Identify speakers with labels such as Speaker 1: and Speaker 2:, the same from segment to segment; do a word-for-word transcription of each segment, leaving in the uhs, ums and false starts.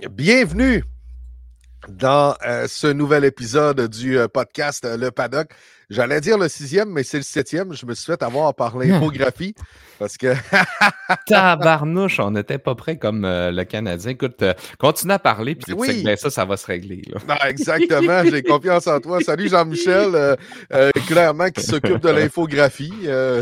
Speaker 1: Bienvenue dans euh, ce nouvel épisode du euh, podcast euh, Le Paddock. J'allais dire le sixième, mais c'est le septième. Je me suis fait avoir par l'infographie parce que...
Speaker 2: Tabarnouche, on n'était pas prêt comme euh, le Canadien. Écoute, euh, continue à parler, puis tu
Speaker 1: oui.
Speaker 2: sais que ben, ça, ça va se régler. Là.
Speaker 1: Non, exactement, j'ai confiance en toi. Salut Jean-Michel, euh, euh, clairement qui s'occupe de l'infographie. Euh...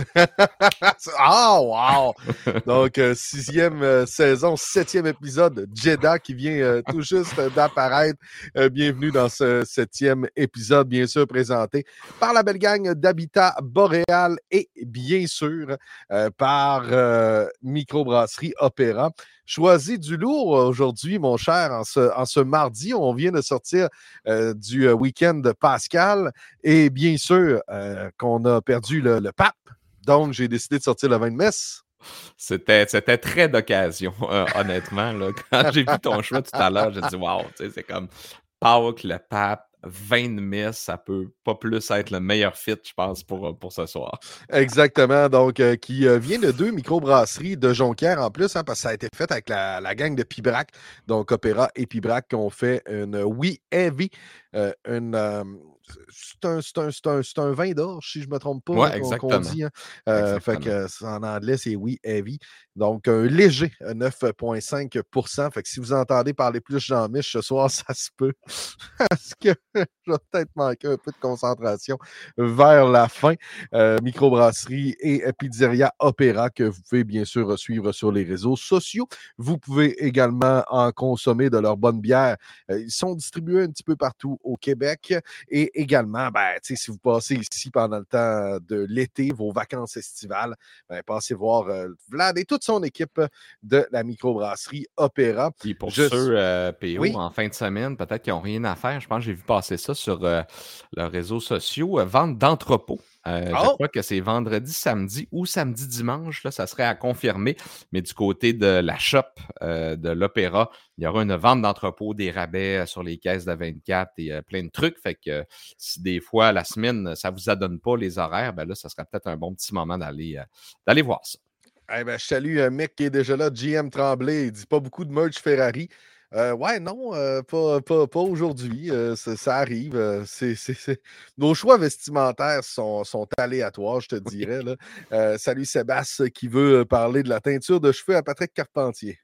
Speaker 1: ah, wow! Donc, euh, sixième euh, saison, septième épisode, Jeddah qui vient euh, tout juste d'apparaître. Euh, bienvenue dans ce septième épisode, bien sûr présenté par la belle gang d'Habitat Boréal et bien sûr euh, par euh, Microbrasserie Opéra. Choisi du lourd aujourd'hui, mon cher, en ce, en ce mardi. On vient de sortir euh, du euh, week-end de Pascal et bien sûr euh, qu'on a perdu le, le pape. Donc, j'ai décidé de sortir le vin de messe.
Speaker 2: C'était, c'était très d'occasion, euh, honnêtement. Là. Quand j'ai vu ton choix tout à l'heure, j'ai dit « Wow! » C'est comme Pâques, le pape, vin de messe, ça peut pas plus être le meilleur fit, je pense, pour, pour ce soir.
Speaker 1: Exactement. Donc, euh, qui euh, vient de deux microbrasseries de Jonquière en plus, hein, parce que ça a été fait avec la, la gang de Pibrac. Donc, Opéra et Pibrac qui ont fait une Oui Heavy, euh, une... Euh, c'est un, c'est, un, c'est, un, c'est un vin d'orge, si je ne me trompe pas,
Speaker 2: Ouais,
Speaker 1: hein, qu'on,
Speaker 2: exactement.
Speaker 1: qu'on dit. Hein. Euh, fait que, euh, en anglais, c'est Oui Heavy. Donc, un léger neuf virgule cinq pour cent. Fait que si vous entendez parler plus Jean-Mich ce soir, ça se peut. Parce que je vais peut-être manquer un peu de concentration vers la fin. Euh, microbrasserie et pizzeria Opéra que vous pouvez bien sûr suivre sur les réseaux sociaux. Vous pouvez également en consommer de leur bonne bière. Euh, ils sont distribués un petit peu partout au Québec. Et également, ben, si vous passez ici pendant le temps de l'été, vos vacances estivales, ben, passez voir euh, Vlad et toute son équipe de la microbrasserie Opéra.
Speaker 2: Puis pour
Speaker 1: Je...
Speaker 2: ceux, euh, P O,
Speaker 1: oui?
Speaker 2: en fin de semaine, peut-être qu'ils n'ont rien à faire. Je pense que j'ai vu passer ça sur euh, leurs réseaux sociaux. Euh, vente d'entrepôt. Euh, oh! Je crois que c'est vendredi, samedi ou samedi, dimanche. Là, ça serait à confirmer. Mais du côté de la shop euh, de l'Opéra, il y aura une vente d'entrepôt, des rabais sur les caisses de vingt-quatre et euh, plein de trucs. Fait que euh, si des fois, la semaine, ça ne vous adonne pas les horaires, ben là, ça serait peut-être un bon petit moment d'aller, euh, d'aller voir ça.
Speaker 1: Eh ben, je salue un mec qui est déjà là, G M Tremblay. Il dit pas beaucoup de merch Ferrari. Euh, ouais, non, euh, pas, pas, pas aujourd'hui. Euh, ça, ça arrive. Euh, c'est, c'est, c'est... Nos choix vestimentaires sont, sont aléatoires, je te dirais. Là. Euh, salut Sébastien qui veut parler de la teinture de cheveux à Patrick Carpentier.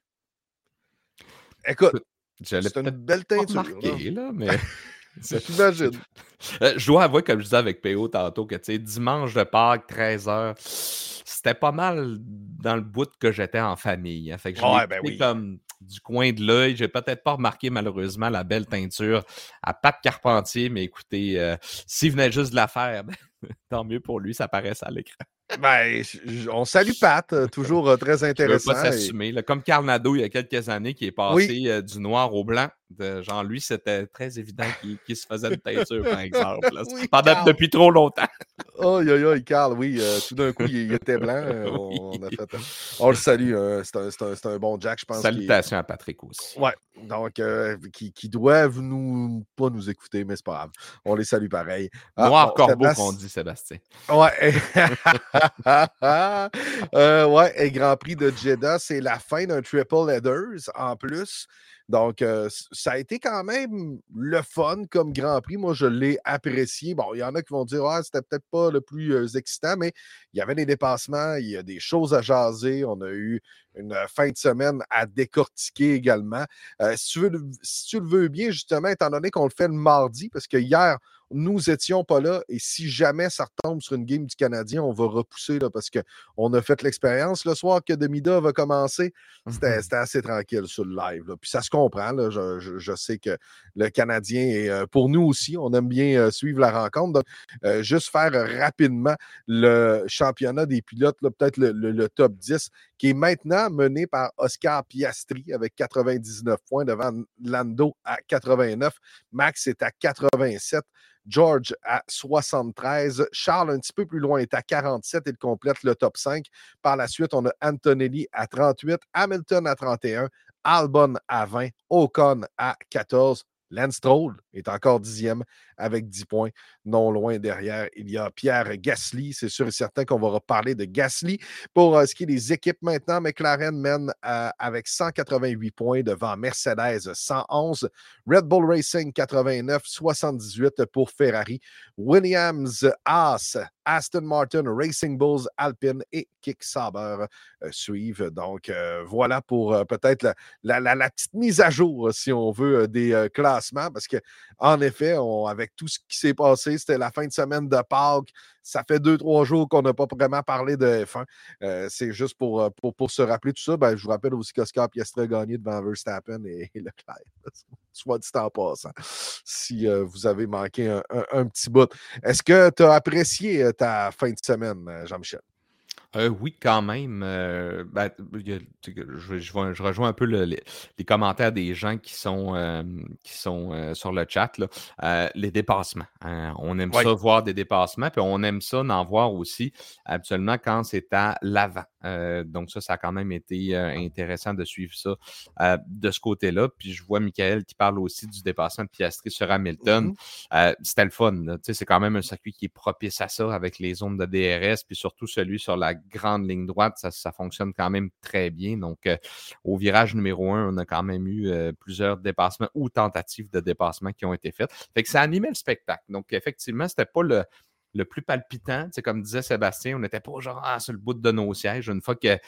Speaker 1: Écoute,
Speaker 2: je
Speaker 1: c'est une belle teinture.
Speaker 2: Remarqué, là, mais...
Speaker 1: J'imagine.
Speaker 2: Je dois avouer, comme je disais avec P O tantôt, que tu sais, dimanche de Pâques, treize heures, c'était pas mal dans le bout que j'étais en famille. Hein. Fait que je
Speaker 1: ouais,
Speaker 2: l'ai
Speaker 1: ben oui.
Speaker 2: comme du coin de l'œil. J'ai peut-être pas remarqué, malheureusement, la belle teinture à Pat Carpentier, mais écoutez, euh, s'il venait juste de la faire, ben, tant mieux pour lui, ça paraissait à l'écran.
Speaker 1: Ben, on salue Pat, euh, toujours euh, très intéressant.
Speaker 2: Je veux pas s'assumer. Et... Comme Carl Nadeau, il y a quelques années, qui est passé oui. euh, du noir au blanc. De, genre, lui, c'était très évident qu'il, qu'il se faisait une teinture, par exemple. Là. oui, pendant Carl. Depuis trop longtemps.
Speaker 1: Oh, yo, yo, Carl, oui. Euh, tout d'un coup, il, il était blanc. Euh, on, oui. on, a fait, on le salue. Euh, c'est, un, c'est, un, c'est un bon Jack, je pense.
Speaker 2: Salutations à Patrick aussi.
Speaker 1: Ouais. Donc, euh, qui, qui doivent nous pas nous écouter, mais c'est pas grave. On les salue pareil.
Speaker 2: Ah, Noir bon, corbeau Sébastien... qu'on dit, Sébastien.
Speaker 1: Ouais. euh, ouais, et Grand Prix de Jeddah, c'est la fin d'un triple headers en plus. Donc, euh, ça a été quand même le fun comme Grand Prix. Moi, je l'ai apprécié. Bon, il y en a qui vont dire, ah, c'était peut-être pas le plus euh, excitant, mais il y avait des dépassements, il y a des choses à jaser. On a eu une fin de semaine à décortiquer également. Euh, si, tu veux, si tu le veux bien, justement, étant donné qu'on le fait le mardi, parce que hier, nous étions pas là et si jamais ça retombe sur une game du Canadien, on va repousser là, parce qu'on a fait l'expérience le soir que Demida va commencer. C'était, mm-hmm. c'était assez tranquille sur le live. Là. Puis ça se comprend. Là. Je, je, je sais que le Canadien est euh, pour nous aussi. On aime bien euh, suivre la rencontre. Donc, euh, juste faire euh, rapidement le championnat des pilotes, là, peut-être le, le, le top dix, qui est maintenant mené par Oscar Piastri avec quatre-vingt-dix-neuf points devant Lando à quatre-vingt-neuf. Max est à quatre-vingt-sept. George à soixante-treize. Charles, un petit peu plus loin, est à quarante-sept. Il complète le top cinq. Par la suite, on a Antonelli à trente-huit, Hamilton à trente et un, Albon à vingt, Ocon à quatorze. Lance Stroll est encore dixième avec dix points. Non loin derrière, il y a Pierre Gasly. C'est sûr et certain qu'on va reparler de Gasly. Pour euh, ce qui est des équipes maintenant, McLaren mène euh, avec cent quatre-vingt-huit points devant Mercedes cent onze. Red Bull Racing quatre-vingt-neuf, soixante-dix-huit pour Ferrari. Williams, Haas, Aston Martin, Racing Bulls, Alpine et Kick Sauber euh, suivent. Donc, euh, voilà pour euh, peut-être la, la, la, la petite mise à jour, si on veut, euh, des euh, classements. Parce qu'en effet, on, avec tout ce qui s'est passé, c'était la fin de semaine de Pâques. Ça fait deux, trois jours qu'on n'a pas vraiment parlé de F un. Euh, c'est juste pour, pour, pour se rappeler tout ça. Ben, je vous rappelle aussi qu'Oscar Piastri a gagné devant Verstappen et, et Leclerc. Soit dit en passant, si euh, vous avez manqué un, un, un petit bout. Est-ce que tu as apprécié euh, ta fin de semaine, euh, Jean-Michel?
Speaker 2: Euh, oui, quand même. Euh, ben, y a- tu sais, je, je, vois- je rejoins un peu le- les, les commentaires des gens qui sont, euh, qui sont euh, sur le chat. Là. Euh, les dépassements. Hein. On aime
Speaker 1: Oui.
Speaker 2: ça voir des dépassements, puis on aime ça d'en voir aussi habituellement quand c'est à l'avant. Euh, donc ça, ça a quand même été euh, intéressant de suivre ça euh, de ce côté-là. Puis je vois Michael qui parle aussi du dépassement de Piastri sur Hamilton.
Speaker 1: Mm-hmm.
Speaker 2: Euh, c'était le fun. Là. Tu sais, c'est quand même un circuit qui est propice à ça avec les zones de D R S, puis surtout celui sur la grande ligne droite, ça, ça fonctionne quand même très bien. Donc, euh, au virage numéro un, on a quand même eu euh, plusieurs dépassements ou tentatives de dépassement qui ont été faites. Fait que ça animait le spectacle. Donc, effectivement, c'était pas le, le plus palpitant. Tu sais, comme disait Sébastien, on n'était pas genre ah, sur le bout de nos sièges. Une fois que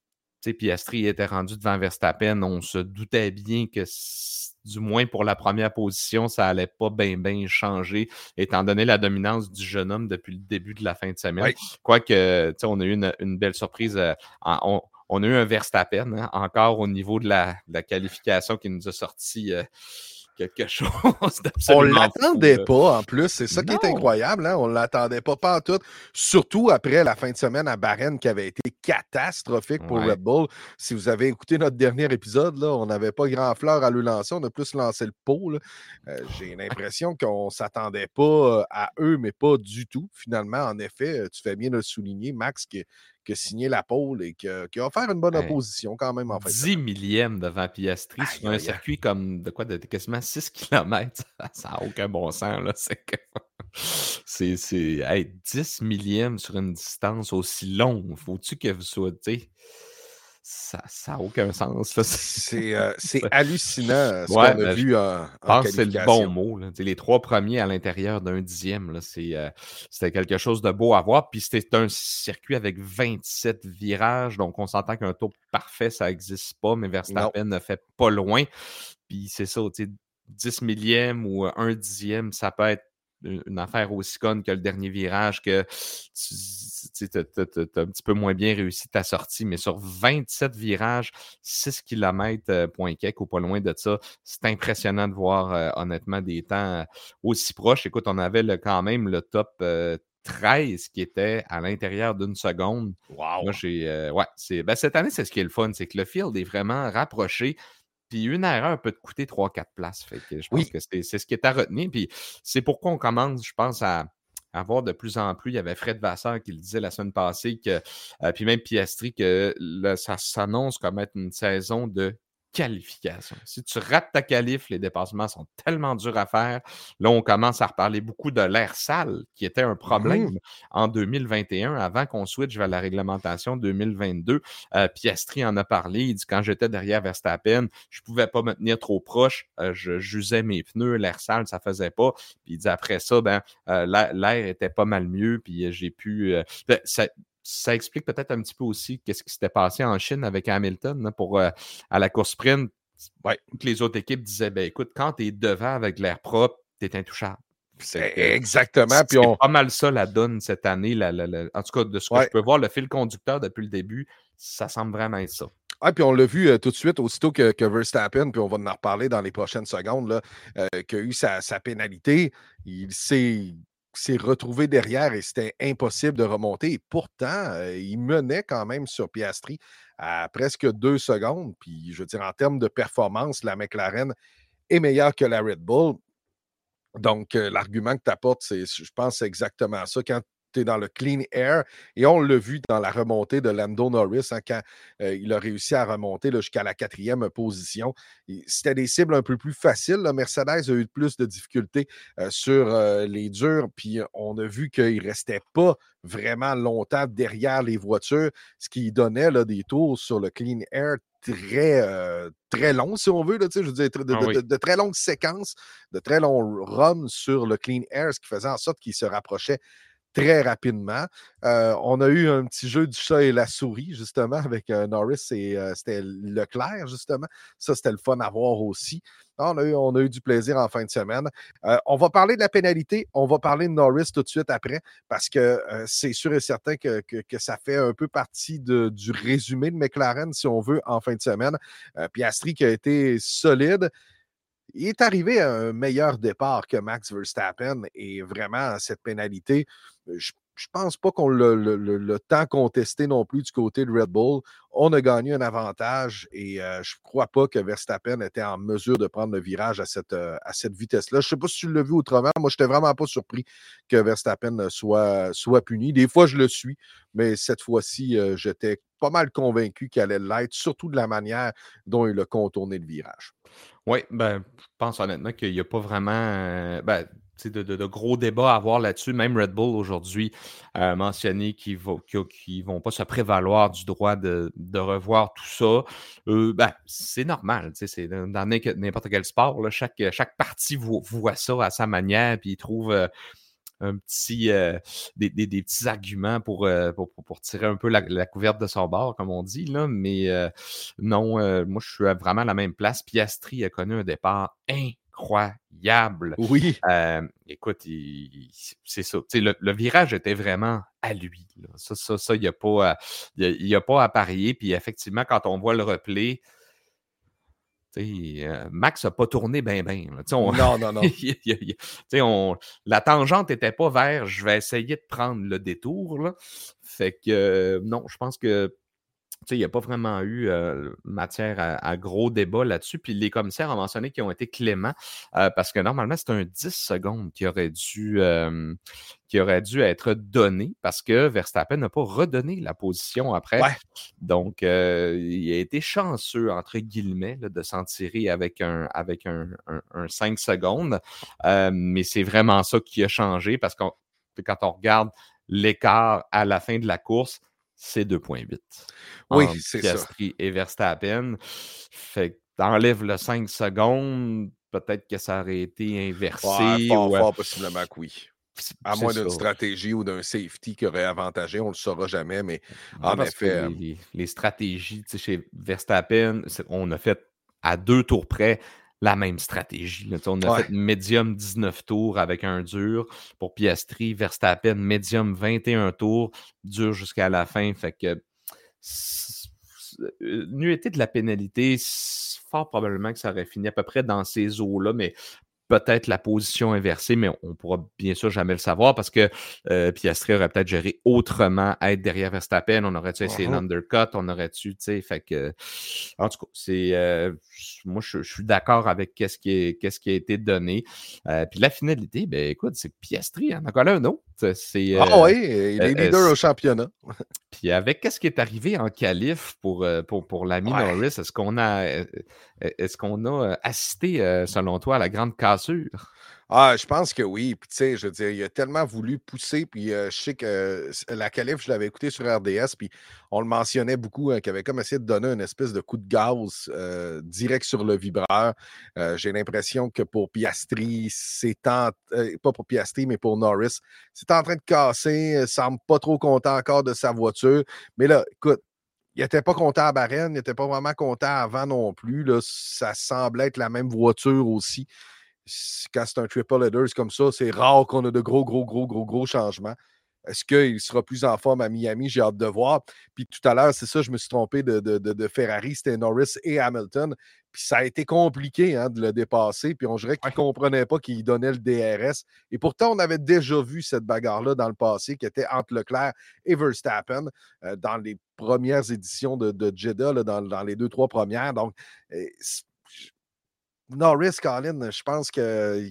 Speaker 2: Piastri était rendu devant Verstappen, on se doutait bien que du moins pour la première position, ça allait pas bien bien changer, étant donné la dominance du jeune homme depuis le début de la fin de semaine.
Speaker 1: Oui.
Speaker 2: Quoique, on a eu une, une belle surprise. Euh, en, on, on a eu un Verstappen, hein, encore au niveau de la, de la qualification qui nous a sorti euh, quelque chose d'absolument
Speaker 1: On l'attendait
Speaker 2: fou,
Speaker 1: pas, en plus. C'est ça
Speaker 2: non.
Speaker 1: qui est incroyable. Hein? On l'attendait pas, pas en tout. Surtout après la fin de semaine à Bahreïn qui avait été catastrophique pour
Speaker 2: Ouais.
Speaker 1: Red Bull. Si vous avez écouté notre dernier épisode, là, on n'avait pas grand fleur à lui lancer. On a plus lancé le pot. Euh, j'ai l'impression qu'on ne s'attendait pas à eux, mais pas du tout. Finalement, en effet, tu fais bien de le souligner, Max, qui, qui a signé la pôle et qui a, qui a offert une bonne
Speaker 2: Hey.
Speaker 1: opposition quand même en fin de semaine.
Speaker 2: dix millièmes devant Piastri
Speaker 1: Aïe,
Speaker 2: sur un
Speaker 1: aïe,
Speaker 2: circuit comme de quoi de quasiment six kilomètres. Ça n'a aucun bon sens. Là. C'est que... c'est, c'est... Hey, dix millièmes sur une distance aussi longue. Faut-tu que vous soyez. Ça n'a aucun sens. Là.
Speaker 1: C'est, euh, c'est hallucinant ce
Speaker 2: ouais,
Speaker 1: qu'on a
Speaker 2: ben,
Speaker 1: vu en, en
Speaker 2: je pense que c'est le bon
Speaker 1: qualification.
Speaker 2: mot. Là. Les trois premiers à l'intérieur d'un dixième, là, c'est, euh, c'était quelque chose de beau à voir. Puis c'était un circuit avec vingt-sept virages. Donc, on s'entend qu'un tour parfait, ça n'existe pas, mais Verstappen ne fait pas loin. Puis c'est ça, dix millièmes ou un dixième, ça peut être une affaire aussi conne que le dernier virage, que tu as un petit peu moins bien réussi ta sortie, mais sur vingt-sept virages, six kilomètres euh, point quelques ou pas loin de ça, c'est impressionnant de voir euh, honnêtement des temps euh, aussi proches. Écoute, on avait le, quand même le top euh, treize qui était à l'intérieur d'une seconde.
Speaker 1: Wow.
Speaker 2: Moi, j'ai. Euh, ouais, c'est, ben, cette année, c'est ce qui est le fun, c'est que le field est vraiment rapproché. Puis une erreur peut te coûter trois quatre places. Fait que je pense
Speaker 1: Oui.
Speaker 2: que c'est, c'est ce qui est à retenir. Puis c'est pourquoi on commence, je pense, à, à voir de plus en plus. Il y avait Fred Vasseur qui le disait la semaine passée, que, euh, puis même Piastri, que là, ça s'annonce comme être une saison de qualification. Si tu rates ta qualif, les dépassements sont tellement durs à faire. Là, on commence à reparler beaucoup de l'air sale, qui était un problème mmh. en deux mille vingt et un, avant qu'on switch vers la réglementation deux mille vingt-deux. Euh, Piastri en a parlé. Il dit, quand j'étais derrière Verstappen, je ne pouvais pas me tenir trop proche. Euh, je j'usais mes pneus. L'air sale, ça ne faisait pas. Puis il dit, après ça, ben, euh, l'air était pas mal mieux. Puis j'ai pu... Euh, ça, ça explique peut-être un petit peu aussi qu'est-ce qui s'était passé en Chine avec Hamilton là, pour, euh, à la course sprint. Ouais, toutes les autres équipes disaient, ben écoute, quand tu es devant avec l'air propre, tu es intouchable.
Speaker 1: C'est que, exactement.
Speaker 2: C'est
Speaker 1: puis on...
Speaker 2: pas mal ça la donne cette année. La, la, la... En tout cas, de ce que ouais. je peux voir, le fil conducteur depuis le début, ça semble vraiment être ça.
Speaker 1: Ah, puis on l'a vu euh, tout de suite, aussitôt que, que Verstappen, puis on va en reparler dans les prochaines secondes, là, euh, qu'il a eu sa, sa pénalité, il s'est... s'est retrouvé derrière et c'était impossible de remonter. Et pourtant, euh, il menait quand même sur Piastri à presque deux secondes. Puis, je veux dire, en termes de performance, la McLaren est meilleure que la Red Bull. Donc, euh, l'argument que tu apportes, c'est, je pense, c'est exactement ça. Quand tu es dans le clean air. Et on l'a vu dans la remontée de Lando Norris, hein, quand euh, il a réussi à remonter là, jusqu'à la quatrième position. C'était des cibles un peu plus faciles. Là. Mercedes a eu plus de difficultés euh, sur euh, les durs, puis on a vu qu'il ne restait pas vraiment longtemps derrière les voitures, ce qui donnait là, des tours sur le clean air très, euh, très longs, si on veut, là, je veux dire, de, de,
Speaker 2: Ah oui.
Speaker 1: de, de très longues séquences, de très longs runs sur le clean air, ce qui faisait en sorte qu'il se rapprochait très rapidement. Euh, on a eu un petit jeu du chat et la souris, justement, avec euh, Norris et euh, c'était Leclerc, justement. Ça, c'était le fun à voir aussi. On a eu, on a eu du plaisir en fin de semaine. Euh, on va parler de la pénalité. On va parler de Norris tout de suite après, parce que euh, c'est sûr et certain que, que, que, ça fait un peu partie de, du résumé de McLaren, si on veut, en fin de semaine. Euh, Piastri qui a été solide. Il est arrivé à un meilleur départ que Max Verstappen et vraiment, cette pénalité, je je pense pas qu'on l'a le, le, le temps contesté non plus du côté de Red Bull. On a gagné un avantage et euh, je ne crois pas que Verstappen était en mesure de prendre le virage à cette, euh, à cette vitesse-là. Je ne sais pas si tu l'as vu autrement. Moi, je n'étais vraiment pas surpris que Verstappen soit, soit puni. Des fois, je le suis, mais cette fois-ci, euh, j'étais pas mal convaincu qu'il allait l'être, surtout de la manière dont il a contourné le virage.
Speaker 2: Oui, ben, je pense honnêtement qu'il n'y a pas vraiment euh, ben, de, de, de gros débats à avoir là-dessus. Même Red Bull aujourd'hui a mentionné qu'ils ne qu vont pas se prévaloir du droit de, de revoir tout ça. Euh, ben, c'est normal, c'est dans n'importe quel sport. Là, chaque, chaque partie voit, voit ça à sa manière, puis il trouve euh, un petit, euh, des, des, des petits arguments pour, euh, pour, pour, pour tirer un peu la, la couverte de son bord, comme on dit. Là. Mais euh, non, euh, moi, je suis vraiment à la même place. Piastri a connu un départ incroyable.
Speaker 1: Oui.
Speaker 2: Euh, écoute, il, il, c'est ça. Le, le virage était vraiment à lui. Là. Ça, ça, ça, il n'y a, a, a pas à parier. Puis effectivement, quand on voit le replay, Euh, Max n'a pas tourné bien, bien.
Speaker 1: Non, non, non.
Speaker 2: on, la tangente n'était pas vers je vais essayer de prendre le détour. Là. Fait que euh, non, je pense que il n'y a pas vraiment eu euh, matière à, à gros débat là-dessus. Puis les commissaires ont mentionné qu'ils ont été cléments euh, parce que normalement, c'est un dix secondes qui aurait dû, euh, qui aurait dû être donné parce que Verstappen n'a pas redonné la position après.
Speaker 1: Ouais.
Speaker 2: Donc, euh, il a été chanceux, entre guillemets, là, de s'en tirer avec un, avec un, un, un cinq secondes. Euh, mais c'est vraiment ça qui a changé parce que quand on regarde l'écart à la fin de la course, c'est deux virgule huit.
Speaker 1: Oui, c'est ça.
Speaker 2: Piastri et Verstappen. Fait que t'enlèves le cinq secondes, peut-être que ça aurait été inversé.
Speaker 1: Ouais, fort,
Speaker 2: ou...
Speaker 1: fort possiblement que oui. À moins d'une
Speaker 2: ça.
Speaker 1: stratégie ou d'un safety qui aurait avantagé, on ne le saura jamais, mais
Speaker 2: Ouais,
Speaker 1: en
Speaker 2: parce
Speaker 1: effet.
Speaker 2: Que les, les, les stratégies, chez Verstappen, on a fait à deux tours près la même stratégie. Là. On a
Speaker 1: ouais.
Speaker 2: fait médium dix-neuf tours avec un dur. Pour Piastri, Verstappen, médium vingt et un tours, dur jusqu'à la fin. Fait que nullité de la pénalité, fort probablement que ça aurait fini à peu près dans ces eaux-là, mais peut-être la position inversée, mais on ne pourra bien sûr jamais le savoir parce que euh, Piastri aurait peut-être géré autrement, être derrière Verstappen, on aurait-tu essayé uh-huh. l'undercut, on aurait-tu, tu sais, fait que, en tout cas, c'est, euh, moi, je, je suis d'accord avec qu'est-ce qui, est, qu'est-ce qui a été donné. Euh, puis la finalité, ben écoute, c'est que Piastri en a collé un autre. C'est,
Speaker 1: ah euh, oui, il est leader euh, au championnat.
Speaker 2: Puis avec qu'est-ce qui est arrivé en qualif pour, pour, pour l'ami ouais. Norris, est-ce qu'on a, est-ce qu'on a assisté, selon toi, à la grande cassure?
Speaker 1: Ah, je pense que oui. Puis, tu sais, je veux dire, il a tellement voulu pousser. Puis, euh, je sais que euh, la qualif, je l'avais écouté sur R D S. Puis, on le mentionnait beaucoup, hein, qu'il avait comme essayé de donner une espèce de coup de gaz euh, direct sur le vibreur. Euh, j'ai l'impression que pour Piastri, c'est en... Euh, pas pour Piastri, mais pour Norris, c'est en train de casser. Il semble pas trop content encore de sa voiture. Mais là, écoute, il n'était pas content à Bahreïn. Il n'était pas vraiment content avant non plus. Là. Ça semblait être la même voiture aussi. Quand c'est un triple headers comme ça, c'est rare qu'on a de gros, gros, gros, gros, gros changements. Est-ce qu'il sera plus en forme à Miami? J'ai hâte de voir. Puis tout à l'heure, c'est ça, je me suis trompé de, de, de, de Ferrari. C'était Norris et Hamilton. Puis ça a été compliqué hein, de le dépasser. Puis on dirait qu'il ne comprenait pas qu'il donnait le D R S. Et pourtant, on avait déjà vu cette bagarre-là dans le passé qui était entre Leclerc et Verstappen euh, dans les premières éditions de, de Jeddah, là, dans, dans les deux, trois premières. Donc, euh, Norris, Colin, je pense qu'il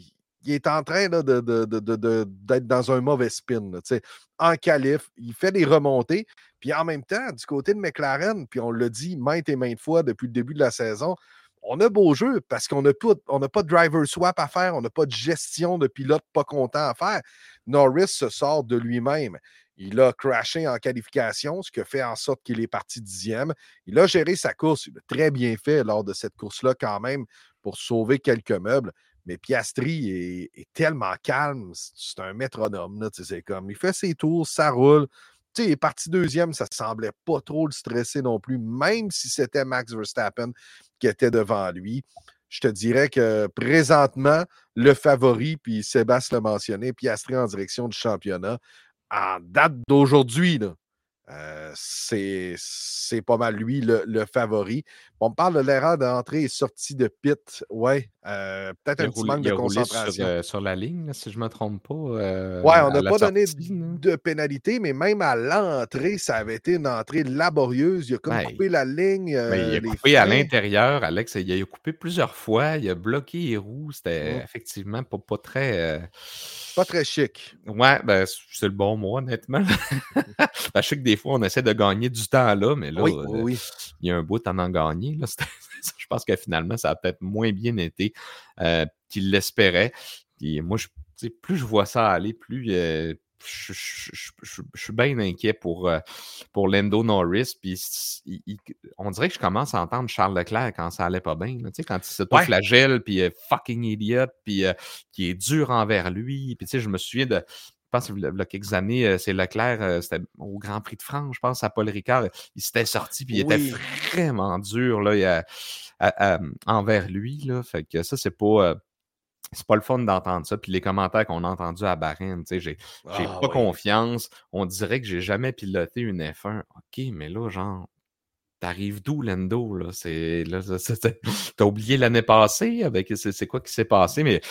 Speaker 1: il est en train là, de, de, de, de, de, d'être dans un mauvais spin. Là, en qualif, il fait des remontées. Puis en même temps, du côté de McLaren, puis on l'a dit maintes et maintes fois depuis le début de la saison, on a beau jeu parce qu'on n'a pas, on n'a pas de driver swap à faire, on n'a pas de gestion de pilote pas content à faire. Norris se sort de lui-même. Il a crashé en qualification, ce qui a fait en sorte qu'il est parti dixième. Il a géré sa course. Il a très bien fait lors de cette course-là quand même pour sauver quelques meubles. Mais Piastri est, est tellement calme. C'est un métronome. Là, c'est comme, il fait ses tours, ça roule. T'sais, il est parti deuxième, ça ne semblait pas trop le stresser non plus, même si c'était Max Verstappen qui était devant lui. Je te dirais que présentement, le favori, puis Sébastien l'a mentionné, Piastri en direction du championnat, en date d'aujourd'hui, là, euh, c'est, c'est pas mal lui le, le favori. On me parle de l'erreur d'entrée et sortie de pit. Ouais, euh, peut-être
Speaker 2: il
Speaker 1: un
Speaker 2: a
Speaker 1: petit
Speaker 2: roulé,
Speaker 1: manque
Speaker 2: il
Speaker 1: de
Speaker 2: a roulé sur,
Speaker 1: concentration.
Speaker 2: euh, sur la ligne, là, si je ne me trompe pas. Euh,
Speaker 1: Ouais, on
Speaker 2: à
Speaker 1: n'a
Speaker 2: la
Speaker 1: pas donné
Speaker 2: sortie, là.
Speaker 1: de pénalité, mais même à l'entrée, ça avait été une entrée laborieuse. Il a comme
Speaker 2: Ouais,
Speaker 1: coupé la ligne,
Speaker 2: mais il
Speaker 1: euh,
Speaker 2: a
Speaker 1: les
Speaker 2: coupé à
Speaker 1: freins.
Speaker 2: l'intérieur, Alex. Il a coupé plusieurs fois. Il a bloqué les roues. C'était
Speaker 1: Hum,
Speaker 2: effectivement pas, pas très. euh,
Speaker 1: Pas très chic.
Speaker 2: Ouais, ben, c'est le bon mot, honnêtement. Ben, je sais que des fois, on essaie de gagner du temps là, mais là,
Speaker 1: Oui, oui,
Speaker 2: euh,
Speaker 1: oui.
Speaker 2: il y a un bout à en gagner. Là. C'était- Je pense que finalement, ça a peut-être moins bien été euh, qu'il l'espérait. Puis moi, je, tu sais, plus je vois ça aller, plus euh, je, je- je- je- je suis bien inquiet pour, euh, pour Lando Norris. Puis il- il- on dirait que je commence à entendre Charles Leclerc quand ça allait pas bien. là. Tu sais, quand il
Speaker 1: Ouais.
Speaker 2: s'autoflagelle, puis euh, fucking idiot, puis euh, qui est dur envers lui. Puis tu sais, je me souviens de. Je pense qu'il y a quelques années, euh, c'est Leclerc, euh, c'était au Grand Prix de France, je pense, à Paul Ricard. Il s'était sorti, puis il était
Speaker 1: Oui.
Speaker 2: vraiment dur là, il a- à- à- envers lui. Là. Fait que ça, c'est pas. euh, c'est pas le fun d'entendre ça. Puis les commentaires qu'on a entendus à Bahreïn, tu sais, j'ai, j'ai
Speaker 1: Ah
Speaker 2: pas
Speaker 1: oui.
Speaker 2: confiance. On dirait que j'ai jamais piloté une F un. OK, mais là, genre, t'arrives d'où, Lando? Là? C'est, là, ça- ça- ça- t'as oublié l'année passée avec c'est, c'est quoi qui s'est passé? Mais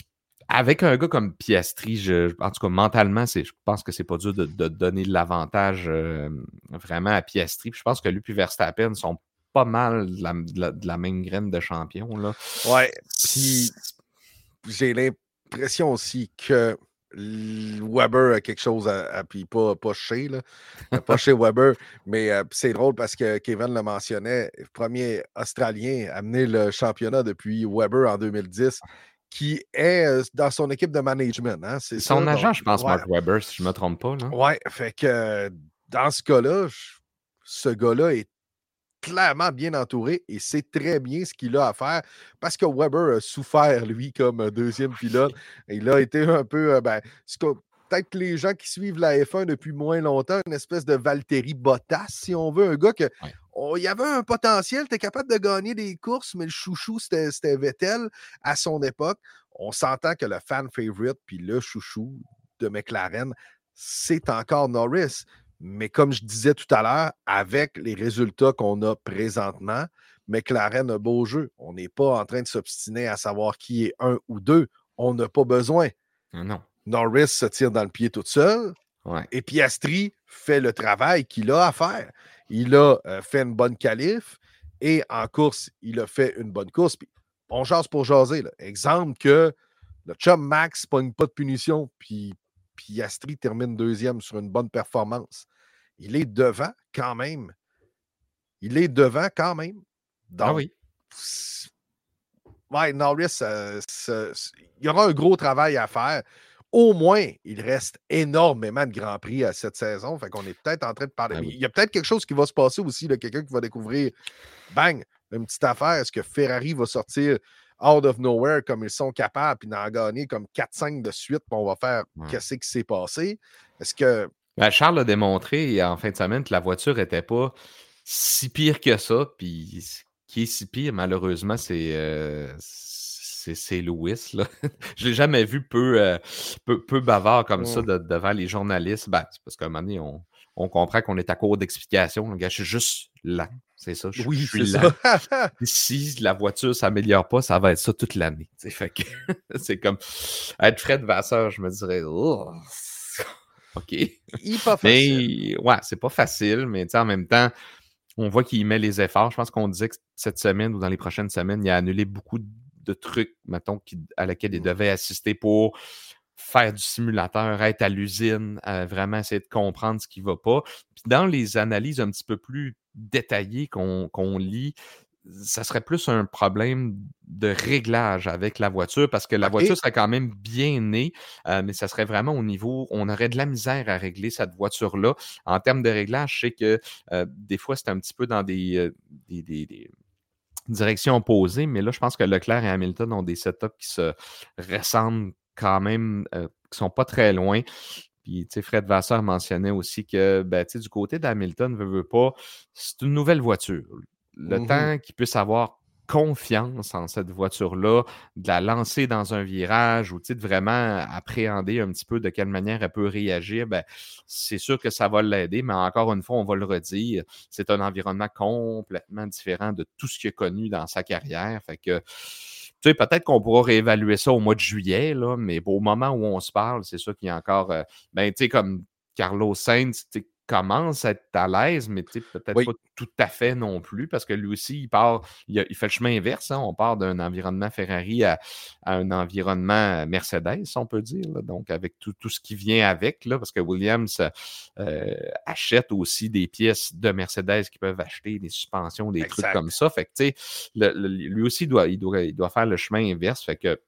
Speaker 2: avec un gars comme Piastri, je, en tout cas, mentalement, c'est, je pense que c'est pas dur de, de donner de l'avantage euh, vraiment à Piastri. Puis je pense que lui et Verstappen sont pas mal de la, de la- de la même graine de champion. Là.
Speaker 1: Ouais. Puis j'ai l'impression aussi que Weber a quelque chose à, à puis pas, pas chez, là. Pas chez Weber, mais euh, c'est drôle parce que Kevin le mentionnait, premier Australien à amener le championnat depuis Weber en deux mille dix, qui est euh, dans son équipe de management, hein, c'est
Speaker 2: Son
Speaker 1: ça? Donc,
Speaker 2: agent, je pense,
Speaker 1: ouais,
Speaker 2: Mark Webber, si je me trompe pas. Là.
Speaker 1: ouais, fait que euh, dans ce cas-là, je- ce gars-là est clairement bien entouré et sait très bien ce qu'il a à faire parce que Weber a souffert, lui, comme euh, deuxième pilote. Il a été un peu, euh, ben, ce que- peut-être que les gens qui suivent la F un depuis moins longtemps, une espèce de Valtteri Bottas, si on veut, un gars que
Speaker 2: Ouais.
Speaker 1: oh, il y avait un potentiel, tu es capable de gagner des courses, mais le chouchou, c'était c'était Vettel à son époque. On s'entend que le fan favorite puis le chouchou de McLaren, c'est encore Norris. Mais comme je disais tout à l'heure, avec les résultats qu'on a présentement, McLaren a beau jeu. On n'est pas en train de s'obstiner à savoir qui est un ou deux. On n'a pas besoin.
Speaker 2: Ah non.
Speaker 1: Norris se tire dans le pied tout seul.
Speaker 2: Ouais.
Speaker 1: Et Piastri fait le travail qu'il a à faire. Il a euh, fait une bonne qualif et en course, il a fait une bonne course. Puis on jase pour jaser. Là. Exemple que le chum Max pogne pas de punition, puis Piastri termine deuxième sur une bonne performance. Il est devant quand même. Il est devant quand même.
Speaker 2: Ah
Speaker 1: Donc,
Speaker 2: oui.
Speaker 1: ouais, Norris, euh, ce- ce- il y aura un gros travail à faire. Au moins, il reste énormément de Grands Prix à cette saison. Fait qu'on est peut-être en train de parler.
Speaker 2: Ah
Speaker 1: Mais
Speaker 2: oui.
Speaker 1: il y a peut-être quelque chose qui va se passer aussi. Là, quelqu'un qui va découvrir, bang, une petite affaire. Est-ce que Ferrari va sortir out of nowhere comme ils sont capables puis d'en gagner comme quatre cinq de suite? Puis on va faire
Speaker 2: Ouais.
Speaker 1: qu'est-ce qui s'est passé? Est-ce que.
Speaker 2: Ben, Charles a démontré en fin de semaine que la voiture n'était pas si pire que ça. Puis ce qui est si pire, malheureusement, c'est euh, c'est, c'est Lewis. Là. Je l'ai jamais vu peu, euh, peu, peu bavard comme ça
Speaker 1: Hum,
Speaker 2: de- devant les journalistes. Ben, c'est parce qu'à un moment donné, on, on comprend qu'on est à court d'explications. Le gars, je suis juste lent. C'est ça. Je, je
Speaker 1: Oui,
Speaker 2: suis
Speaker 1: c'est
Speaker 2: lent.
Speaker 1: ça.
Speaker 2: Si la voiture ne s'améliore pas, ça va être ça toute l'année. Tu sais, fait que c'est comme être Fred Vasseur, je me dirais. Oh, OK.
Speaker 1: Il est pas facile.
Speaker 2: Mais ouais, c'est pas facile, mais tu sais, en même temps, on voit qu'il met les efforts. Je pense qu'on disait que cette semaine ou dans les prochaines semaines, il a annulé beaucoup de trucs, mettons, qui, à laquelle il devait assister pour faire du simulateur, être à l'usine, euh, vraiment essayer de comprendre ce qui ne va pas. Puis dans les analyses un petit peu plus détaillées qu'on qu'on lit, ça serait plus un problème de réglage avec la voiture parce que la
Speaker 1: OK.
Speaker 2: voiture serait quand même bien née, euh, mais ça serait vraiment au niveau, on aurait de la misère à régler cette voiture-là. En termes de réglage, je sais que euh, des fois, c'est un petit peu dans des, euh, des, des, des directions opposées, mais là, je pense que Leclerc et Hamilton ont des setups qui se ressemblent quand même, euh, qui sont pas très loin. Puis, tu sais, Fred Vasseur mentionnait aussi que, ben, tu sais, du côté d'Hamilton, veut, veut pas, c'est une nouvelle voiture. Le
Speaker 1: Mm-hmm.
Speaker 2: temps qu'il puisse avoir confiance en cette voiture-là, de la lancer dans un virage ou, tu sais, de vraiment appréhender un petit peu de quelle manière elle peut réagir, ben, c'est sûr que ça va l'aider, mais encore une fois, on va le redire, c'est un environnement complètement différent de tout ce qu'il a connu dans sa carrière. Fait que, tu sais, peut-être qu'on pourra réévaluer ça au mois de juillet, là, mais au moment où on se parle, c'est sûr qu'il y a encore, euh, ben, tu sais, comme Carlos Sainz, tu sais, commence à être à l'aise, mais tu sais, peut-être
Speaker 1: Oui,
Speaker 2: pas tout à fait non plus, parce que lui aussi, il part, il, a- il fait le chemin inverse. Hein, on part d'un environnement Ferrari à, à un environnement Mercedes, on peut dire. Là, donc, avec tout, tout ce qui vient avec, là, parce que Williams euh, achète aussi des pièces de Mercedes qui peuvent acheter des suspensions, des trucs comme
Speaker 1: exact.
Speaker 2: ça. Fait que, tu sais, le- le- lui aussi, il doit, il, doit, il doit faire le chemin inverse. Fait que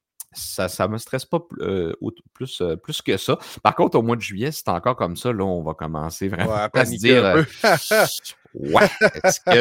Speaker 2: ça ça me stresse pas euh, au- plus, euh, plus que ça. Par contre, au mois de juillet, c'est encore comme ça. Là, on va commencer vraiment
Speaker 1: Ouais, à
Speaker 2: à se
Speaker 1: paniquer
Speaker 2: dire
Speaker 1: un
Speaker 2: euh,
Speaker 1: peu.
Speaker 2: ouais, est-ce que.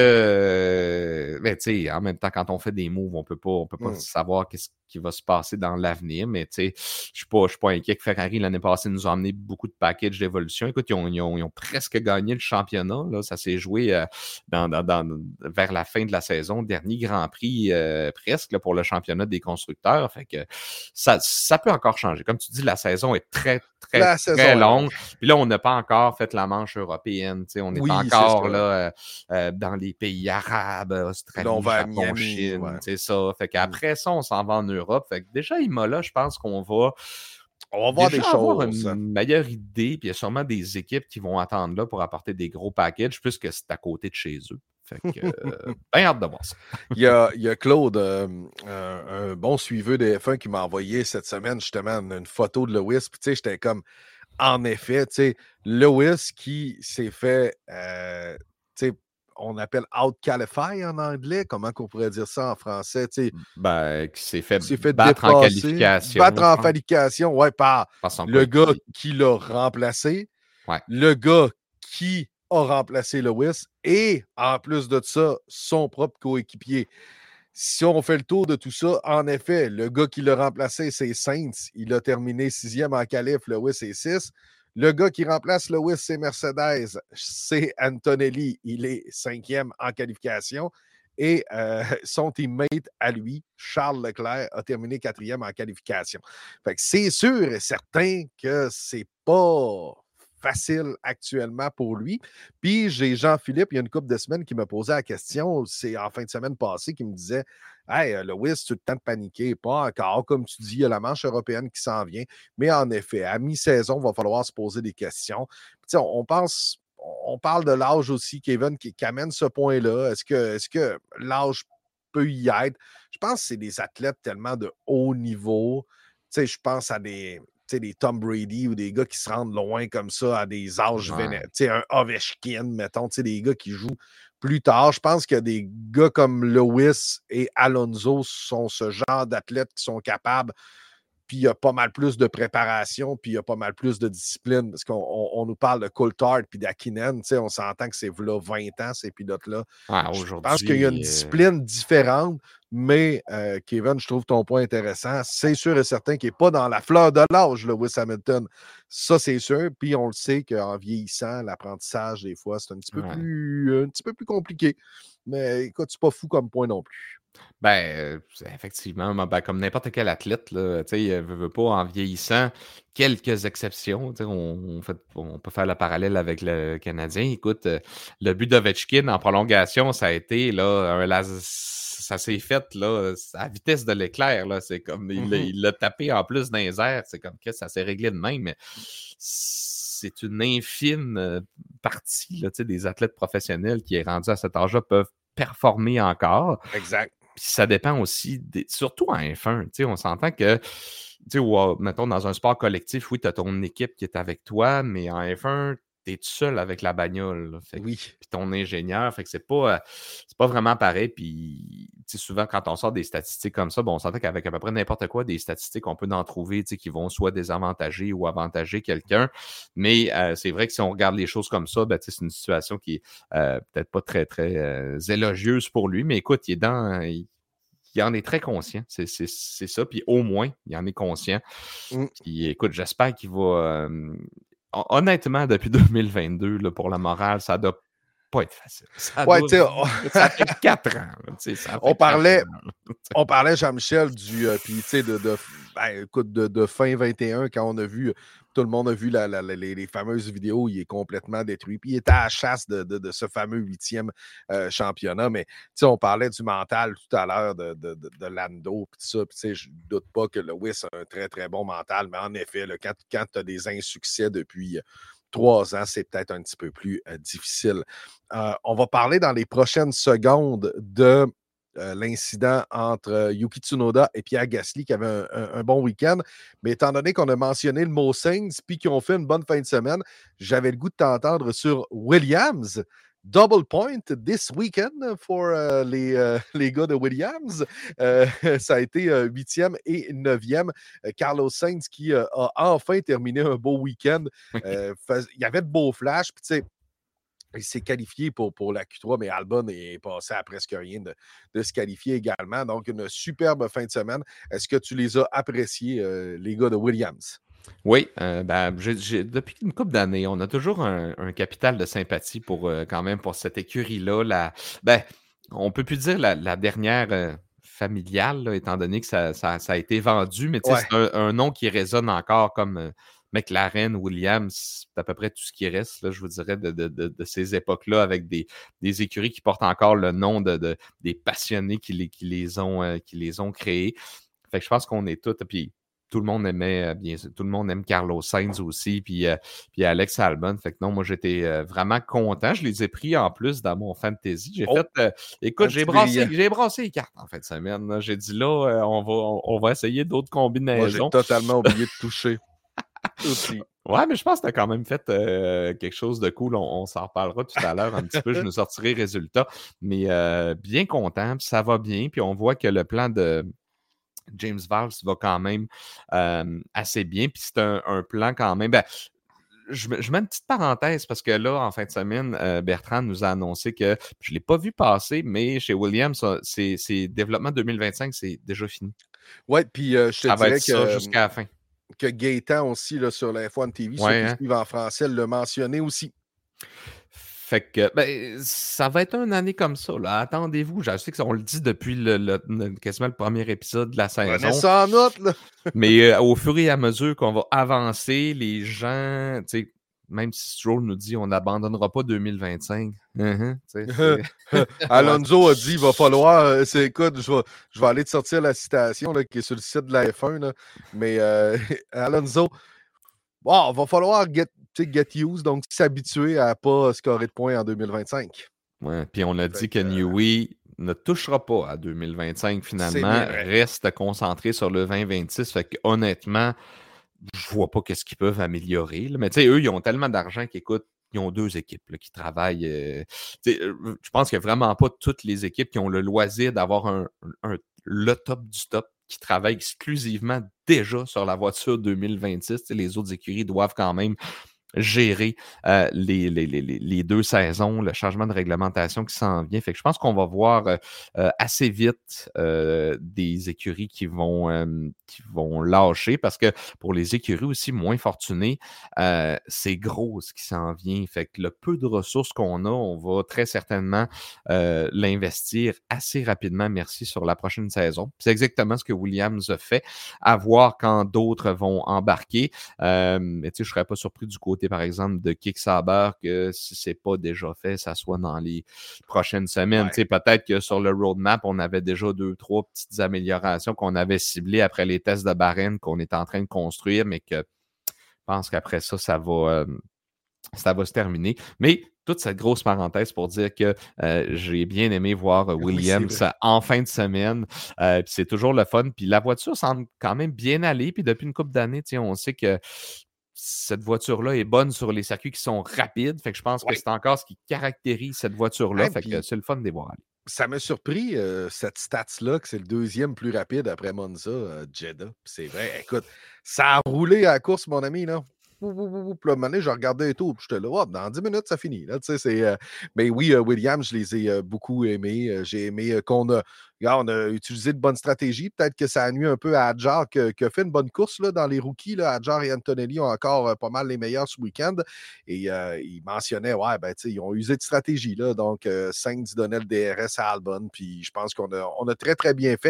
Speaker 2: euh, Mais tu sais, en même temps, quand on fait des moves, on peut pas, on peut pas
Speaker 1: Hmm.
Speaker 2: savoir qu'est-ce qui va se passer dans l'avenir. Mais tu sais, je suis pas, je suis pas inquiet que Ferrari l'année passée nous a amené beaucoup de packages d'évolution. Écoute, ils ont, ils ont- ils ont presque gagné le championnat. Là. Ça s'est joué euh, dans, dans- dans- vers la fin de la saison. Dernier Grand Prix euh, presque là, pour le championnat des constructeurs. Fait que ça, ça peut encore changer. Comme tu dis, la saison est très, très,
Speaker 1: La
Speaker 2: très
Speaker 1: saison est longue.
Speaker 2: longue. Puis là, on n'a pas encore fait la manche européenne. Tu sais, on est
Speaker 1: Oui, c'est
Speaker 2: encore
Speaker 1: ça.
Speaker 2: là euh, euh, dans les pays arabes,
Speaker 1: Puis là, on
Speaker 2: Australie,
Speaker 1: va à
Speaker 2: Japon,
Speaker 1: Miami.
Speaker 2: Chine.
Speaker 1: Ouais.
Speaker 2: C'est ça. Fait
Speaker 1: Hmm.
Speaker 2: qu'après ça, on s'en va en Europe. Fait que déjà, Imola, je pense qu'on va
Speaker 1: On va voir des
Speaker 2: déjà avoir
Speaker 1: choses.
Speaker 2: une meilleure idée. Puis il y a sûrement des équipes qui vont attendre là pour apporter des gros packages puisque c'est à côté de chez eux. Fait que, euh, bien hâte de voir ça.
Speaker 1: Il y a, il y a Claude, euh, un, un bon suiveux de F un, qui m'a envoyé cette semaine justement une, une photo de Lewis. Puis tu sais, j'étais comme, en effet, tu sais, Lewis qui s'est fait, euh, tu sais, on appelle out-qualify en anglais. Comment qu'on pourrait dire ça en français? Tu sais,
Speaker 2: Ben, qui s'est fait
Speaker 1: il s'est fait
Speaker 2: battre en
Speaker 1: dépasser,
Speaker 2: qualification,
Speaker 1: battre
Speaker 2: je
Speaker 1: en
Speaker 2: pense,
Speaker 1: qualification, ouais, par
Speaker 2: par son
Speaker 1: le gars
Speaker 2: coéquipier.
Speaker 1: qui l'a remplacé,
Speaker 2: Ouais.
Speaker 1: le gars qui a remplacé Lewis et, en plus de ça, son propre coéquipier. Si on fait le tour de tout ça, en effet, le gars qui l'a remplacé, c'est Sainz. Il a terminé sixième en qualif, Lewis est six. Le gars qui remplace Lewis, c'est Mercedes, c'est Antonelli. Il est cinquième en qualification. Et euh, son teammate à lui, Charles Leclerc, a terminé quatrième en qualification. Fait que c'est sûr et certain que c'est pas facile actuellement pour lui. Puis j'ai Jean-Philippe, il y a une couple de semaines, qui me posait la question, c'est en fin de semaine passée, qui me disait Hey, euh, Lewis, tu as le temps de paniquer, pas encore. Comme tu dis, il y a la manche européenne qui s'en vient. Mais en effet, à mi-saison, il va falloir se poser des questions. Puis, on, on pense, on parle de l'âge aussi, Kevin, qui, qui amène ce point-là. Est-ce que, est-ce que l'âge peut y être? Je pense que c'est des athlètes tellement de haut niveau. Tu sais, je pense à des, tu sais, des Tom Brady ou des gars qui se rendent loin comme ça à des âges vénères.
Speaker 2: Ouais.
Speaker 1: Tu sais, un Ovechkin, mettons, tu sais, des gars qui jouent plus tard. Je pense que des gars comme Lewis et Alonso sont ce genre d'athlètes qui sont capables, puis il y a pas mal plus de préparation, puis il y a pas mal plus de discipline, parce qu'on on, on nous parle de Coulthard puis d'Hakkinen, tu sais, on s'entend que c'est là vingt ans, ces pilotes-là.
Speaker 2: Ouais,
Speaker 1: Je pense qu'il y a une
Speaker 2: aujourd'hui, euh,
Speaker 1: discipline différente, mais euh, Kevin, je trouve ton point intéressant. C'est sûr et certain qu'il n'est pas dans la fleur de l'âge, Lewis Hamilton. Ça, c'est sûr. Puis on le sait qu'en vieillissant, l'apprentissage, des fois, c'est un petit peu
Speaker 2: ouais.
Speaker 1: plus, un petit peu plus compliqué. Mais écoute, c'est pas fou comme point non plus.
Speaker 2: Ben, heu, effectivement, ben, ben, comme n'importe quel athlète, là, tu sais, heu, veut, veut pas, en vieillissant, quelques exceptions, tu sais, on on fait on peut faire le parallèle avec le Canadien. Écoute, heu, le but d'Ovechkin en prolongation, ça a été là, un las ça s'est fait là, à la vitesse de l'éclair, là. C'est comme il l'a
Speaker 1: Mhm.
Speaker 2: il l'a tapé en plus dans les airs, c'est comme que ça s'est réglé de même, mais c'est une infime, heu, partie, là, tu sais, des athlètes professionnels qui est rendue à cet âge-là peuvent performer encore.
Speaker 1: Exact.
Speaker 2: Puis ça dépend aussi, des, surtout en F un, tu sais, on s'entend que, tu sais, ou, mettons, dans un sport collectif, oui, tu as ton équipe qui est avec toi, mais en F un, tu es tout seul avec la bagnole. Là, fait,
Speaker 1: oui.
Speaker 2: Puis ton ingénieur, fait que c'est pas, euh, c'est pas vraiment pareil. Puis, tu sais, souvent, quand on sort des statistiques comme ça, bon, on s'entend qu'avec à peu près n'importe quoi, des statistiques, on peut en trouver, tu sais, qui vont soit désavantager ou avantager quelqu'un. Mais euh, c'est vrai que si on regarde les choses comme ça, ben, c'est une situation qui est euh, peut-être pas très, très euh, élogieuse pour lui. Mais écoute, il est dans... Il, il en est très conscient, c'est, c'est, c'est ça. Puis au moins, il en est conscient.
Speaker 1: Mm.
Speaker 2: Puis écoute, j'espère qu'il va... Euh, honnêtement, depuis deux mille vingt-deux, là, pour la morale, ça doit pas être facile. Ça,
Speaker 1: ouais,
Speaker 2: doit,
Speaker 1: on...
Speaker 2: ça fait quatre ans. Là, ça fait
Speaker 1: on parlait,
Speaker 2: ans,
Speaker 1: on parlait Jean-Michel, du euh, puis tu sais, de, de, ben, écoute, de, de fin vingt et un, quand on a vu, tout le monde a vu la, la, la, les, les fameuses vidéos, il est complètement détruit. Puis il était à la chasse de, de, de ce fameux huitième euh, championnat. Mais tu sais, on parlait du mental tout à l'heure de, de, de, de Lando, puis tout ça. Puis tu sais, je doute pas que Lewis a un très, très bon mental. Mais en effet, là, quand, quand tu as des insuccès depuis trois ans, c'est peut-être un petit peu plus euh, difficile. Euh, on va parler dans les prochaines secondes de euh, l'incident entre euh, Yuki Tsunoda et Pierre Gasly, qui avait un, un, un bon week-end. Mais étant donné qu'on a mentionné le mot Sainz, puis qu'ils ont fait une bonne fin de semaine, j'avais le goût de t'entendre sur Williams. Double point this weekend pour uh, les, uh, les gars de Williams. Uh, ça a été huitième uh, et neuvième. Uh, Carlos Sainz qui uh, a enfin terminé un beau week-end. Uh, fais, il y avait de beaux flashs. Puis, tu sais, il s'est qualifié pour, pour la Q trois, mais Albon est passé à presque rien de, de se qualifier également. Donc, une superbe fin de semaine. Est-ce que tu les as appréciés, uh, les gars de Williams?
Speaker 2: Oui, euh, ben, j'ai, j'ai, depuis une couple d'années, on a toujours un, un capital de sympathie pour euh, quand même pour cette écurie-là. La, ben, on peut plus dire la, la dernière euh, familiale, là, étant donné que ça, ça, ça a été vendu, mais ouais. C'est un, un nom qui résonne encore comme euh, McLaren, Williams, c'est à peu près tout ce qui reste, là, je vous dirais, de, de, de, de ces époques-là, avec des, des écuries qui portent encore le nom de, de, des passionnés qui les, qui les ont, euh, qui les ont créés. Fait que je pense qu'on est tous, puis tout le monde aimait, bien tout le monde aime Carlos Sainz aussi, puis, euh, puis Alex Albon. Fait que non, moi, j'étais euh, vraiment content. Je les ai pris en plus dans mon fantasy. J'ai oh, fait, euh, écoute, j'ai brassé, j'ai brassé les cartes en fin de semaine. Là. J'ai dit là, euh, on, va, on, on va essayer d'autres combinaisons.
Speaker 1: Moi, j'ai totalement oublié de toucher. Aussi.
Speaker 2: Ouais, mais je pense que tu as quand même fait euh, quelque chose de cool. On, on s'en reparlera tout à l'heure un petit peu. Je nous sortirai les résultats. Mais euh, bien content, puis ça va bien. Puis on voit que le plan de James Valls va quand même euh, assez bien. Puis c'est un, un plan quand même. Ben, je, je mets une petite parenthèse parce que là, en fin de semaine, euh, Bertrand nous a annoncé que je ne l'ai pas vu passer, mais chez Williams, c'est, c'est développement deux mille vingt-cinq, c'est déjà fini.
Speaker 1: Oui, puis euh, je te
Speaker 2: ça
Speaker 1: dirais
Speaker 2: va être
Speaker 1: que.
Speaker 2: Ça jusqu'à la fin.
Speaker 1: Que Gaétan aussi, là, sur la F un T V,
Speaker 2: ouais,
Speaker 1: ceux
Speaker 2: hein?
Speaker 1: qui suivent en français, l'a mentionné aussi.
Speaker 2: Fait que, ben, ça va être une année comme ça, là. Attendez-vous. Je sais qu'on le dit depuis le, le, le, quasiment le premier épisode de la saison.
Speaker 1: Prenez ça en note, là.
Speaker 2: Mais euh, au fur et à mesure qu'on va avancer, les gens, tu sais, même si Stroll nous dit on n'abandonnera pas deux mille vingt-cinq. Uh-huh,
Speaker 1: Alonso a dit il va falloir. Euh, c'est, écoute, je vais, je vais aller te sortir la citation là, qui est sur le site de la F un. Là, mais euh, Alonso, bon, il va falloir get, get used, donc s'habituer à ne pas scorer de points en deux mille vingt-cinq.
Speaker 2: Ouais, puis on a fait dit que, que Newey ne touchera pas à deux mille vingt-cinq finalement, reste concentré sur le vingt vingt-six. Fait que honnêtement, je vois pas qu'est-ce qu'ils peuvent améliorer. Là. Mais tu sais, eux, ils ont tellement d'argent qu'écoute, ils ont deux équipes là, qui travaillent. Euh, je pense qu'il n'y a vraiment pas toutes les équipes qui ont le loisir d'avoir un, un, un, le top du top qui travaillent exclusivement déjà sur la voiture deux mille vingt-six. T'sais, les autres écuries doivent quand même gérer euh, les, les, les, les deux saisons, le changement de réglementation qui s'en vient. Fait que je pense qu'on va voir euh, assez vite euh, des écuries qui vont, euh, qui vont lâcher parce que pour les écuries aussi moins fortunées, euh, c'est gros ce qui s'en vient. Fait que le peu de ressources qu'on a, on va très certainement euh, l'investir assez rapidement, merci, sur la prochaine saison. C'est exactement ce que Williams a fait, à voir quand d'autres vont embarquer. Euh, mais tu sais, je ne serais pas surpris du côté par exemple, de Kick Sauber, que si c'est pas déjà fait, ça soit dans les prochaines semaines. Ouais. Tu sais, peut-être que sur le roadmap, on avait déjà deux, trois petites améliorations qu'on avait ciblées après les tests de Bahreïn qu'on est en train de construire, mais que je pense qu'après ça, ça va, euh, ça va se terminer. Mais toute cette grosse parenthèse pour dire que euh, j'ai bien aimé voir Williams oui, en fin de semaine. Euh, puis c'est toujours le fun. Puis la voiture semble quand même bien aller. Puis depuis une couple d'années, on sait que cette voiture-là est bonne sur les circuits qui sont rapides. Fait que je pense oui. que c'est encore ce qui caractérise cette voiture-là. Hein, fait que c'est le fun de les voir aller.
Speaker 1: Ça m'a surpris, euh, cette stats-là, que c'est le deuxième plus rapide après Monza, euh, Jeddah. C'est vrai, écoute, ça a roulé à la course, mon ami, là. Puis là, à un moment donné, je regardais et tout, puis j'étais là, oh, dans dix minutes, ça finit. Là, c'est, euh... Mais oui, euh, Williams, je les ai euh, beaucoup aimés. Euh, j'ai aimé euh, qu'on a, regarde, on a utilisé de bonnes stratégies. Peut-être que ça a nuit un peu à Adjar, qui a fait une bonne course là, dans les rookies. Là. Adjar et Antonelli ont encore euh, pas mal les meilleurs ce week-end. Et euh, ils mentionnaient, ouais, ben, ils ont usé de stratégie. Là, donc, euh, Sainz donnait le D R S à Albon. Puis je pense qu'on a, on a très, très bien fait.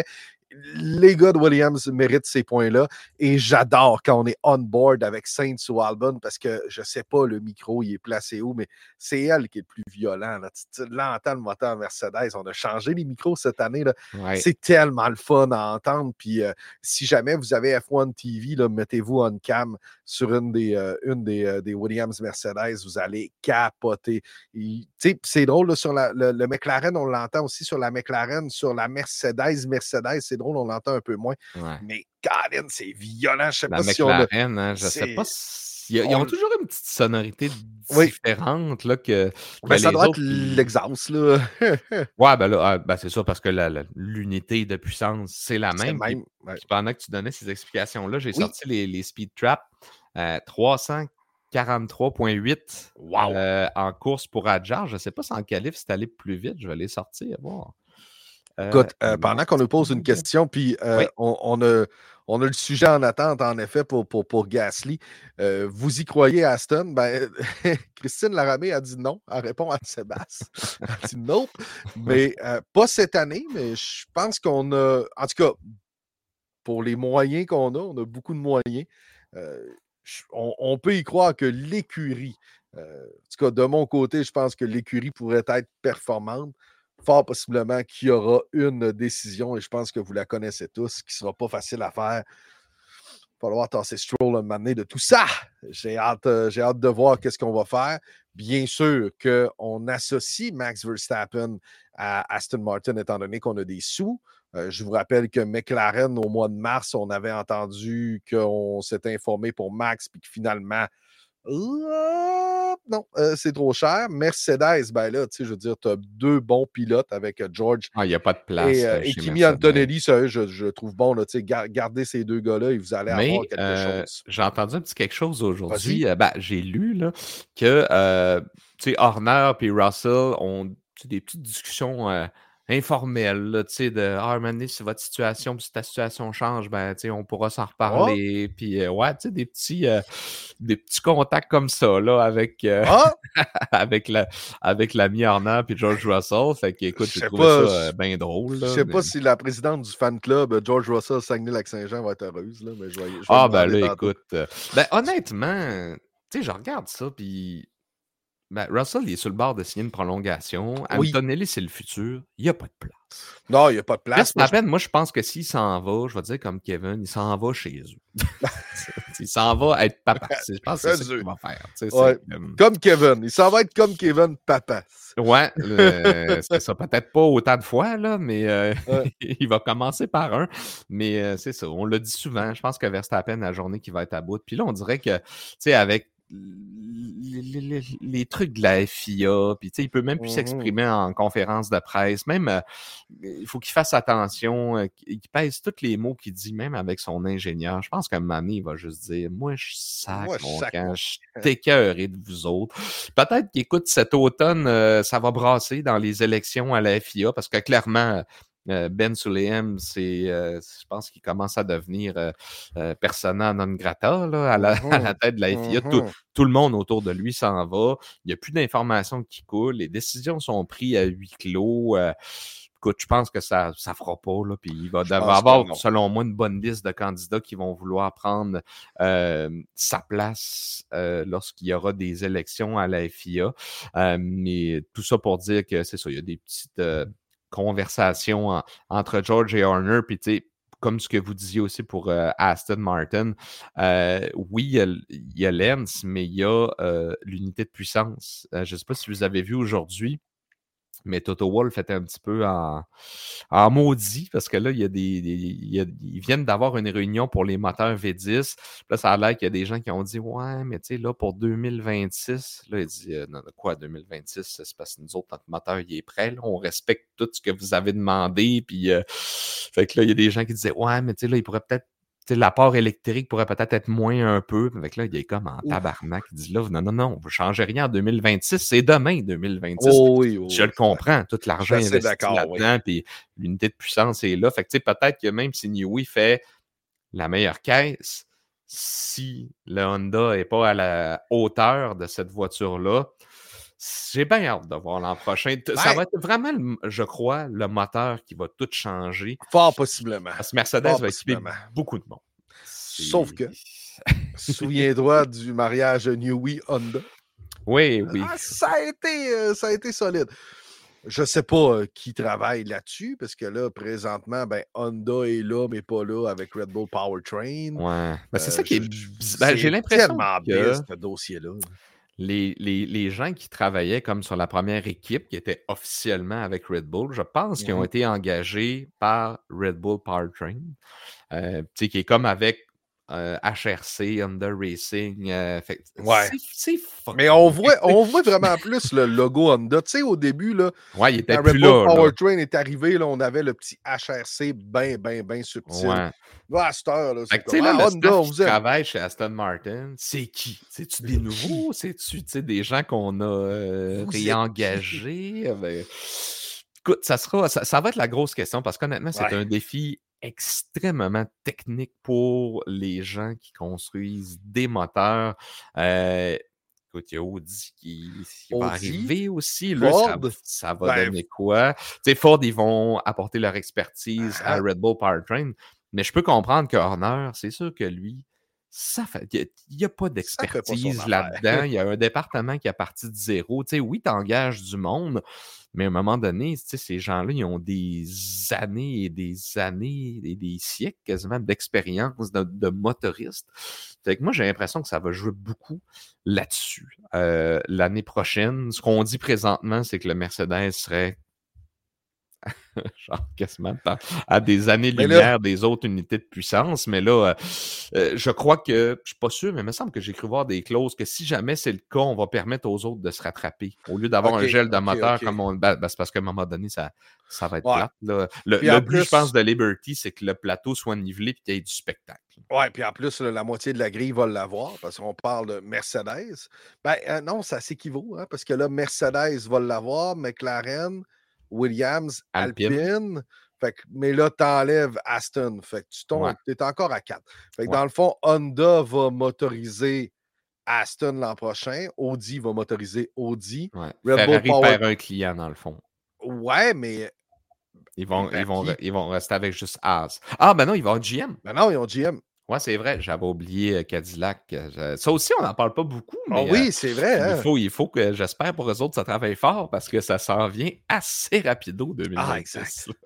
Speaker 1: Les gars de Williams méritent ces points-là et j'adore quand on est on board avec Sainz ou Albon parce que je ne sais pas le micro, il est placé où, mais c'est elle qui est le plus violent. Là. Tu, tu l'entends le moteur Mercedes. On a changé les micros cette année. Là. Ouais. C'est tellement le fun à entendre. Puis euh, si jamais vous avez F un T V, là, mettez-vous on cam sur une des, euh, une des, euh, des Williams Mercedes, vous allez capoter. Et, c'est drôle, là, sur la, le, le McLaren, on l'entend aussi sur la McLaren, sur la Mercedes, Mercedes, c'est drôle, on l'entend un peu moins. Ouais. Mais Colin, c'est violent. Je sais
Speaker 2: la
Speaker 1: pas
Speaker 2: McLaren,
Speaker 1: si on a...
Speaker 2: hein, je ne sais pas si... Ils ont toujours une petite sonorité différente oui. là, que, que
Speaker 1: ben, ça
Speaker 2: les
Speaker 1: doit
Speaker 2: autres.
Speaker 1: être l'exhaust, là.
Speaker 2: ouais, ben là, ben c'est ça, parce que la, la, l'unité de puissance, c'est la même.
Speaker 1: C'est même.
Speaker 2: Puis,
Speaker 1: ouais.
Speaker 2: puis pendant que tu donnais ces explications-là, j'ai oui. sorti les, les speed traps euh, trois cent quarante-trois virgule huit wow. euh, en course pour Adjar. Je ne sais pas si en qualif c'est allé plus vite. Je vais les sortir. Voir.
Speaker 1: Écoute, euh, pendant qu'on nous pose une question, puis euh, oui. on, on, a, on a le sujet en attente, en effet, pour, pour, pour Gasly. Euh, vous y croyez, Aston? Ben, Christine Laramé a dit non. Elle répond à Sébastien. Elle a dit nope. Mais euh, pas cette année, mais je pense qu'on a... En tout cas, pour les moyens qu'on a, on a beaucoup de moyens. Euh, on, on peut y croire que l'écurie, euh, en tout cas, de mon côté, je pense que l'écurie pourrait être performante. Fort possiblement qu'il y aura une décision, et je pense que vous la connaissez tous, qui ne sera pas facile à faire. Il va falloir tasser Stroll un moment donné de tout ça. J'ai hâte, euh, j'ai hâte de voir qu'est-ce qu'on va faire. Bien sûr qu'on associe Max Verstappen à Aston Martin, étant donné qu'on a des sous. Euh, je vous rappelle que McLaren, au mois de mars, on avait entendu qu'on s'était informé pour Max, puis que finalement, Euh, non, euh, c'est trop cher. Mercedes, ben là, tu sais, je veux dire, tu as deux bons pilotes avec euh, George.
Speaker 2: Ah, il n'y a pas de place.
Speaker 1: Et, euh, et Kimi Antonelli, ça, je, je trouve bon, là, tu sais, gar gardez ces deux gars-là et vous allez
Speaker 2: Mais,
Speaker 1: avoir quelque
Speaker 2: euh,
Speaker 1: chose.
Speaker 2: J'ai entendu un petit quelque chose aujourd'hui. Euh, ben, j'ai lu là, que, euh, tu sais, Horner et Russell ont des petites discussions euh, informelles, tu sais, de « Ah, maintenant, si votre situation, si ta situation change, ben, tu sais, on pourra s'en reparler. Oh. » Puis, euh, ouais, tu sais, des petits, euh, des petits contacts comme ça, là, avec, euh, oh. avec, la, avec l'ami Horner et George Russell. Fait que, écoute, j'ai trouvé pas, ça euh, bien drôle.
Speaker 1: Je sais mais... pas si la présidente du fan club, George Russell, Saguenay-Lac-Saint-Jean, va être heureuse, là, mais je vais, je vais
Speaker 2: Ah, ben là, tantôt. Écoute, euh, ben, honnêtement, tu sais, je regarde ça, puis ben, Russell, il est sur le bord de signer une prolongation. Oui. Antonelli, c'est le futur. Il n'y a pas de place.
Speaker 1: Non, il n'y a pas de place.
Speaker 2: Moi, je... moi, je pense que s'il s'en va, je vais dire comme Kevin, il s'en va chez eux. Il s'en va être papa. Je pense que c'est ça qu'il va faire.
Speaker 1: Ouais. Comme... comme Kevin. Il s'en va être comme Kevin, papa.
Speaker 2: Ouais, euh, c'est ça. Peut-être pas autant de fois, là, mais euh, ouais. il va commencer par un. Mais euh, c'est ça. On le dit souvent. Je pense que Verstappen, la journée qui va être à bout. Puis là, on dirait que, tu sais, avec Les, les, les trucs de la F I A, puis tu sais, il peut même plus mm-hmm. s'exprimer en conférence de presse, même euh, il faut qu'il fasse attention, euh, qu'il pèse tous les mots qu'il dit, même avec son ingénieur. Je pense qu'à un moment donné, il va juste dire « Moi, je sac moi, mon camp, je suis écœuré de vous autres. » Peut-être qu'écoute, cet automne, euh, ça va brasser dans les élections à la F I A, parce que clairement, Euh, Ben Sulayem, c'est, euh, je pense qu'il commence à devenir euh, euh, persona non grata là, à, la, mm-hmm. à la tête de la F I A. Mm-hmm. Tout, tout le monde autour de lui s'en va. Il n'y a plus d'informations qui coulent. Les décisions sont prises à huis clos. Euh, écoute, je pense que ça ne fera pas. Là, puis il va y avoir, selon moi, une bonne liste de candidats qui vont vouloir prendre euh, sa place euh, lorsqu'il y aura des élections à la F I A. Euh, mais tout ça pour dire que c'est ça, il y a des petites... Euh, conversation en, entre George et Horner, puis tu sais, comme ce que vous disiez aussi pour euh, Aston Martin, euh, oui, il y a, il y a Lens, mais il y a euh, l'unité de puissance. Euh, je ne sais pas si vous avez vu aujourd'hui, mais Toto Wolff était un petit peu en, en maudit parce que là, il y a des, des- il y a- ils viennent d'avoir une réunion pour les moteurs V dix. Là, ça a l'air qu'il y a des gens qui ont dit ouais, mais tu sais, là, pour deux mille vingt-six, là, il dit euh, non, quoi, deux mille vingt-six, c'est parce que nous autres, notre moteur, il est prêt. Là, on respecte tout ce que vous avez demandé. Puis, euh, fait que là, il y a des gens qui disaient ouais, mais tu sais, là, il pourrait peut-être tu sais, l'apport électrique pourrait peut-être être moins un peu. Fait que là, il est comme en
Speaker 1: Ouf.
Speaker 2: tabarnak. Il dit là, non, non, non, vous ne changez rien en deux mille vingt-six, c'est demain deux mille vingt-six.
Speaker 1: Oh oui, oh
Speaker 2: Je
Speaker 1: oui.
Speaker 2: le comprends, tout
Speaker 1: Je
Speaker 2: l'argent
Speaker 1: suis assez
Speaker 2: investi
Speaker 1: d'accord, oui.
Speaker 2: là-dedans, puis l'unité de puissance est là. Fait que tu sais, peut-être que même si Newey fait la meilleure caisse, si le Honda n'est pas à la hauteur de cette voiture-là, j'ai bien hâte de voir l'an prochain. Ça
Speaker 1: Ben,
Speaker 2: va être vraiment, le- je crois, le moteur qui va tout changer.
Speaker 1: fort possiblement.
Speaker 2: Parce que Mercedes
Speaker 1: Fort
Speaker 2: va équiper
Speaker 1: possiblement.
Speaker 2: beaucoup de monde.
Speaker 1: Sauf que,
Speaker 2: C'est-
Speaker 1: souviens-toi du mariage Newey-Honda.
Speaker 2: Oui, oui.
Speaker 1: Ah, ça a été, euh, ça a été solide. Je sais pas euh, qui travaille là-dessus, parce que là, présentement, ben, Honda est là, mais pas là avec Red Bull Powertrain.
Speaker 2: Ouais. Ben, c'est
Speaker 1: Euh,
Speaker 2: ça qui est.
Speaker 1: je- je-
Speaker 2: biz- ben, j'ai
Speaker 1: c'est
Speaker 2: l'impression
Speaker 1: tellement
Speaker 2: que
Speaker 1: biz, ce dossier-là.
Speaker 2: les, les, les gens qui travaillaient comme sur la première équipe, qui étaient officiellement avec Red Bull, je pense qu'ils ont
Speaker 1: Mhm.
Speaker 2: été engagés par Red Bull Powertrain, euh, tu sais, qui est comme avec euh, H R C, Honda Racing. euh, fait que
Speaker 1: Ouais.
Speaker 2: c'est, c'est fucké.
Speaker 1: Mais on voit, on voit vraiment plus le logo Honda. Tu sais, au début, là,
Speaker 2: Ouais, il était
Speaker 1: quand
Speaker 2: plus
Speaker 1: Red
Speaker 2: là.
Speaker 1: Bull
Speaker 2: là.
Speaker 1: Powertrain est arrivé, là, on avait le petit H R C bien, bien, bien subtil.
Speaker 2: Ouais.
Speaker 1: Là, à cette heure, là,
Speaker 2: Fait
Speaker 1: c'est
Speaker 2: que, tu sais,
Speaker 1: comme
Speaker 2: là,
Speaker 1: ah,
Speaker 2: le
Speaker 1: Honda,
Speaker 2: staff
Speaker 1: on
Speaker 2: qui
Speaker 1: vous aime.
Speaker 2: travaille chez Aston Martin, c'est qui? C'est-tu des
Speaker 1: Qui?
Speaker 2: nouveaux? C'est-tu, tu sais, des gens qu'on a euh,
Speaker 1: Vous êtes qui?
Speaker 2: réengagés? Euh, ben, écoute, ça, sera, ça, ça va être la grosse question parce qu'honnêtement, c'est
Speaker 1: Ouais.
Speaker 2: un défi extrêmement technique pour les gens qui construisent des moteurs. Euh, écoute, il y a Audi qui, qui va
Speaker 1: Audi,
Speaker 2: arriver aussi. Là,
Speaker 1: Ford,
Speaker 2: ça, ça va
Speaker 1: ben,
Speaker 2: donner quoi? Tu sais, Ford, ils vont apporter leur expertise à
Speaker 1: ah,
Speaker 2: Red Bull Powertrain. Mais je peux comprendre que Horner, c'est sûr que lui, ça fait, il n'y a, a pas
Speaker 1: ça fait pas son
Speaker 2: d'expertise
Speaker 1: affaire.
Speaker 2: là-dedans. Il y a un département qui est parti de zéro. Tu sais, oui, tu engages du monde, mais à un moment donné, tu sais, ces gens-là, ils ont des années et des années et des siècles quasiment d'expérience de, de motoristes. Fait que moi, j'ai l'impression que ça va jouer beaucoup là-dessus. Euh, l'année prochaine, ce qu'on dit présentement, c'est que le Mercedes serait genre quasiment à, à des
Speaker 1: Mais
Speaker 2: années-lumière
Speaker 1: là,
Speaker 2: des autres unités de puissance. Mais là, euh, euh, je crois que, je suis pas sûr, mais il me semble que j'ai cru voir des clauses que si jamais c'est le cas, on va permettre aux autres de se rattraper. Au lieu d'avoir
Speaker 1: OK,
Speaker 2: un gel de
Speaker 1: OK,
Speaker 2: moteur
Speaker 1: OK.
Speaker 2: comme on. Ben, ben, c'est parce qu'à un moment donné, ça, ça va être
Speaker 1: Ouais.
Speaker 2: plate. Là. Le,
Speaker 1: Puis
Speaker 2: le
Speaker 1: en
Speaker 2: but, je pense,
Speaker 1: plus,
Speaker 2: de Liberty, c'est que le plateau soit nivelé et qu'il y ait du spectacle.
Speaker 1: ouais, puis en plus, là, la moitié de la grille va l'avoir parce qu'on parle de Mercedes. Ben euh, non, ça s'équivaut, hein, parce que là, Mercedes va l'avoir, McLaren, Williams,
Speaker 2: Alpine.
Speaker 1: Alpine. Fait que, mais là, tu enlèves Aston. Fait que tu
Speaker 2: Ouais.
Speaker 1: es encore à quatre. Fait que
Speaker 2: Ouais.
Speaker 1: dans le fond, Honda va motoriser Aston l'an prochain. Audi va motoriser Audi.
Speaker 2: Ouais.
Speaker 1: Red
Speaker 2: Ferrari
Speaker 1: Bull Power.
Speaker 2: perd un client, dans le fond.
Speaker 1: Ouais, mais.
Speaker 2: Ils vont,
Speaker 1: vers
Speaker 2: ils, vont,
Speaker 1: qui?
Speaker 2: ils vont rester avec juste Haas. Ah, ben non, il va y avoir G M.
Speaker 1: Ben non, ils ont G M.
Speaker 2: Ouais, c'est vrai, j'avais oublié euh, Cadillac. euh, Ça aussi, on n'en parle pas beaucoup,
Speaker 1: Ah
Speaker 2: mais euh,
Speaker 1: oui, c'est vrai.
Speaker 2: il
Speaker 1: Hein?
Speaker 2: faut, il faut que, j'espère pour eux autres, ça travaille fort parce que ça s'en vient assez rapido
Speaker 1: Ah,
Speaker 2: deux mille vingt-six.
Speaker 1: exact.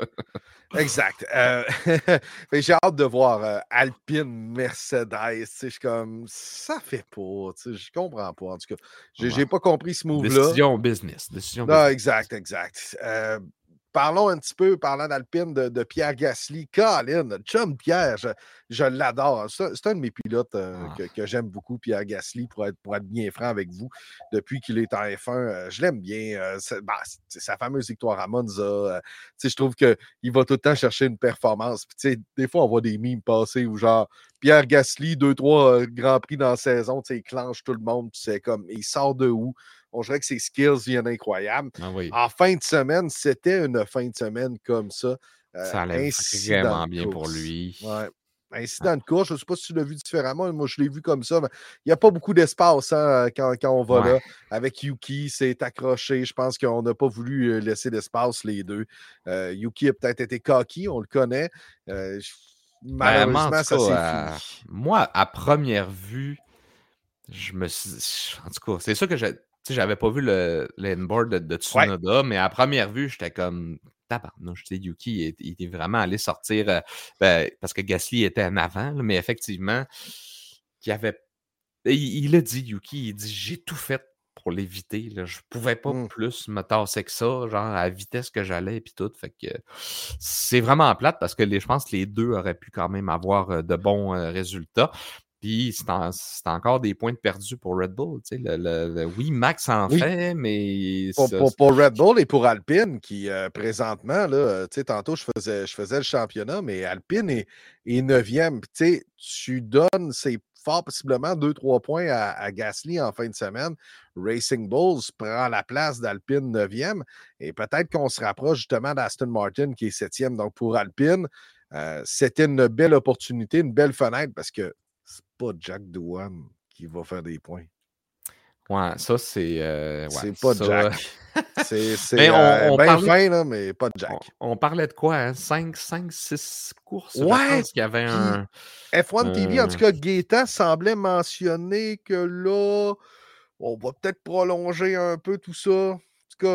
Speaker 1: Exact. Euh, mais j'ai hâte de voir euh, Alpine, Mercedes. tu sais, Je suis comme, ça fait pas. tu sais, Je comprends pas. En tout cas, j'ai
Speaker 2: Ouais.
Speaker 1: j'ai pas compris ce move-là.
Speaker 2: Décision business. Décision
Speaker 1: Non,
Speaker 2: business.
Speaker 1: exact, exact. Euh, parlons un petit peu, parlant d'Alpine, de, de Pierre Gasly. Colin, notre chum Pierre, je, je l'adore. C'est c'est un de mes pilotes euh,
Speaker 2: Ah.
Speaker 1: que, que j'aime beaucoup, Pierre Gasly, pour être, pour être bien franc avec vous. Depuis qu'il est en F un, euh, je l'aime bien. Euh, c'est bah, c'est sa fameuse victoire à Monza. euh, tu sais, je trouve qu'il va tout le temps chercher une performance. Puis, tu sais, des fois, on voit des mimes passer où genre Pierre Gasly, deux, trois euh, Grands Prix dans la saison, tu sais, il clenche tout le monde. Tu sais, comme, il sort de où? On dirait que ses skills viennent incroyables.
Speaker 2: Ah oui.
Speaker 1: En fin de semaine, c'était une fin de semaine comme ça. Euh,
Speaker 2: Ça allait
Speaker 1: incident
Speaker 2: vraiment
Speaker 1: de
Speaker 2: bien pour
Speaker 1: course.
Speaker 2: lui.
Speaker 1: Ouais. Incident de course, je ne sais pas si tu l'as vu différemment. Moi, je l'ai vu comme ça. mais Il n'y a pas beaucoup d'espace hein, quand, quand on va
Speaker 2: Ouais.
Speaker 1: là. Avec Yuki, c'est accroché. Je pense qu'on n'a pas voulu euh, laisser d'espace, les deux. Euh, Yuki a peut-être été cocky, on le connaît. Euh, je-
Speaker 2: Ben,
Speaker 1: malheureusement,
Speaker 2: moi, en tout
Speaker 1: ça s'est
Speaker 2: cas, euh,
Speaker 1: fini.
Speaker 2: moi, à première vue, je me suis. En tout cas, c'est sûr que je- tu sais, j'avais pas vu le, le inboard de, de
Speaker 1: Ouais.
Speaker 2: Tsunoda, mais à première vue, j'étais comme tabarnouche, tu sais, Yuki, il est, il est vraiment allé sortir, euh, ben, parce que Gasly était en avant, là, mais effectivement, il avait, il, il a dit, Yuki, il dit, j'ai tout fait pour l'éviter, là. Je pouvais pas
Speaker 1: Mm.
Speaker 2: plus me tasser que ça, genre à la vitesse que j'allais, puis tout, fait que c'est vraiment plate, parce que les, je pense que les deux auraient pu quand même avoir euh, de bons euh, résultats. Puis c'est, en, c'est encore des points de perdus pour Red Bull. Tu sais, le, le, le, oui, Max en
Speaker 1: Oui.
Speaker 2: fait, mais...
Speaker 1: Pour,
Speaker 2: ça,
Speaker 1: pour, pour Red Bull et pour Alpine, qui euh, présentement, là, tu sais, tantôt, je faisais, je faisais le championnat, mais Alpine est, est neuvième. Tu sais, tu donnes, c'est fort possiblement deux trois points à, à Gasly en fin de semaine. Racing Bulls prend la place d'Alpine neuvième et peut-être qu'on se rapproche justement d'Aston Martin qui est septième. Donc pour Alpine, euh, c'était une belle opportunité, une belle fenêtre parce que c'est pas Jack Doohan qui va faire des points.
Speaker 2: Ouais, ça, c'est... Euh, ouais,
Speaker 1: c'est pas
Speaker 2: ça...
Speaker 1: Jack. C'est, c'est
Speaker 2: mais on,
Speaker 1: euh,
Speaker 2: on
Speaker 1: bien
Speaker 2: parlait...
Speaker 1: fin, là, mais pas Jack.
Speaker 2: On, on parlait de quoi, hein? cinq, six courses,
Speaker 1: ouais,
Speaker 2: je pense qu'il y avait un...
Speaker 1: F un
Speaker 2: euh...
Speaker 1: T V, en tout cas, Gaétan semblait mentionner que là, on va peut-être prolonger un peu tout ça. En tout cas,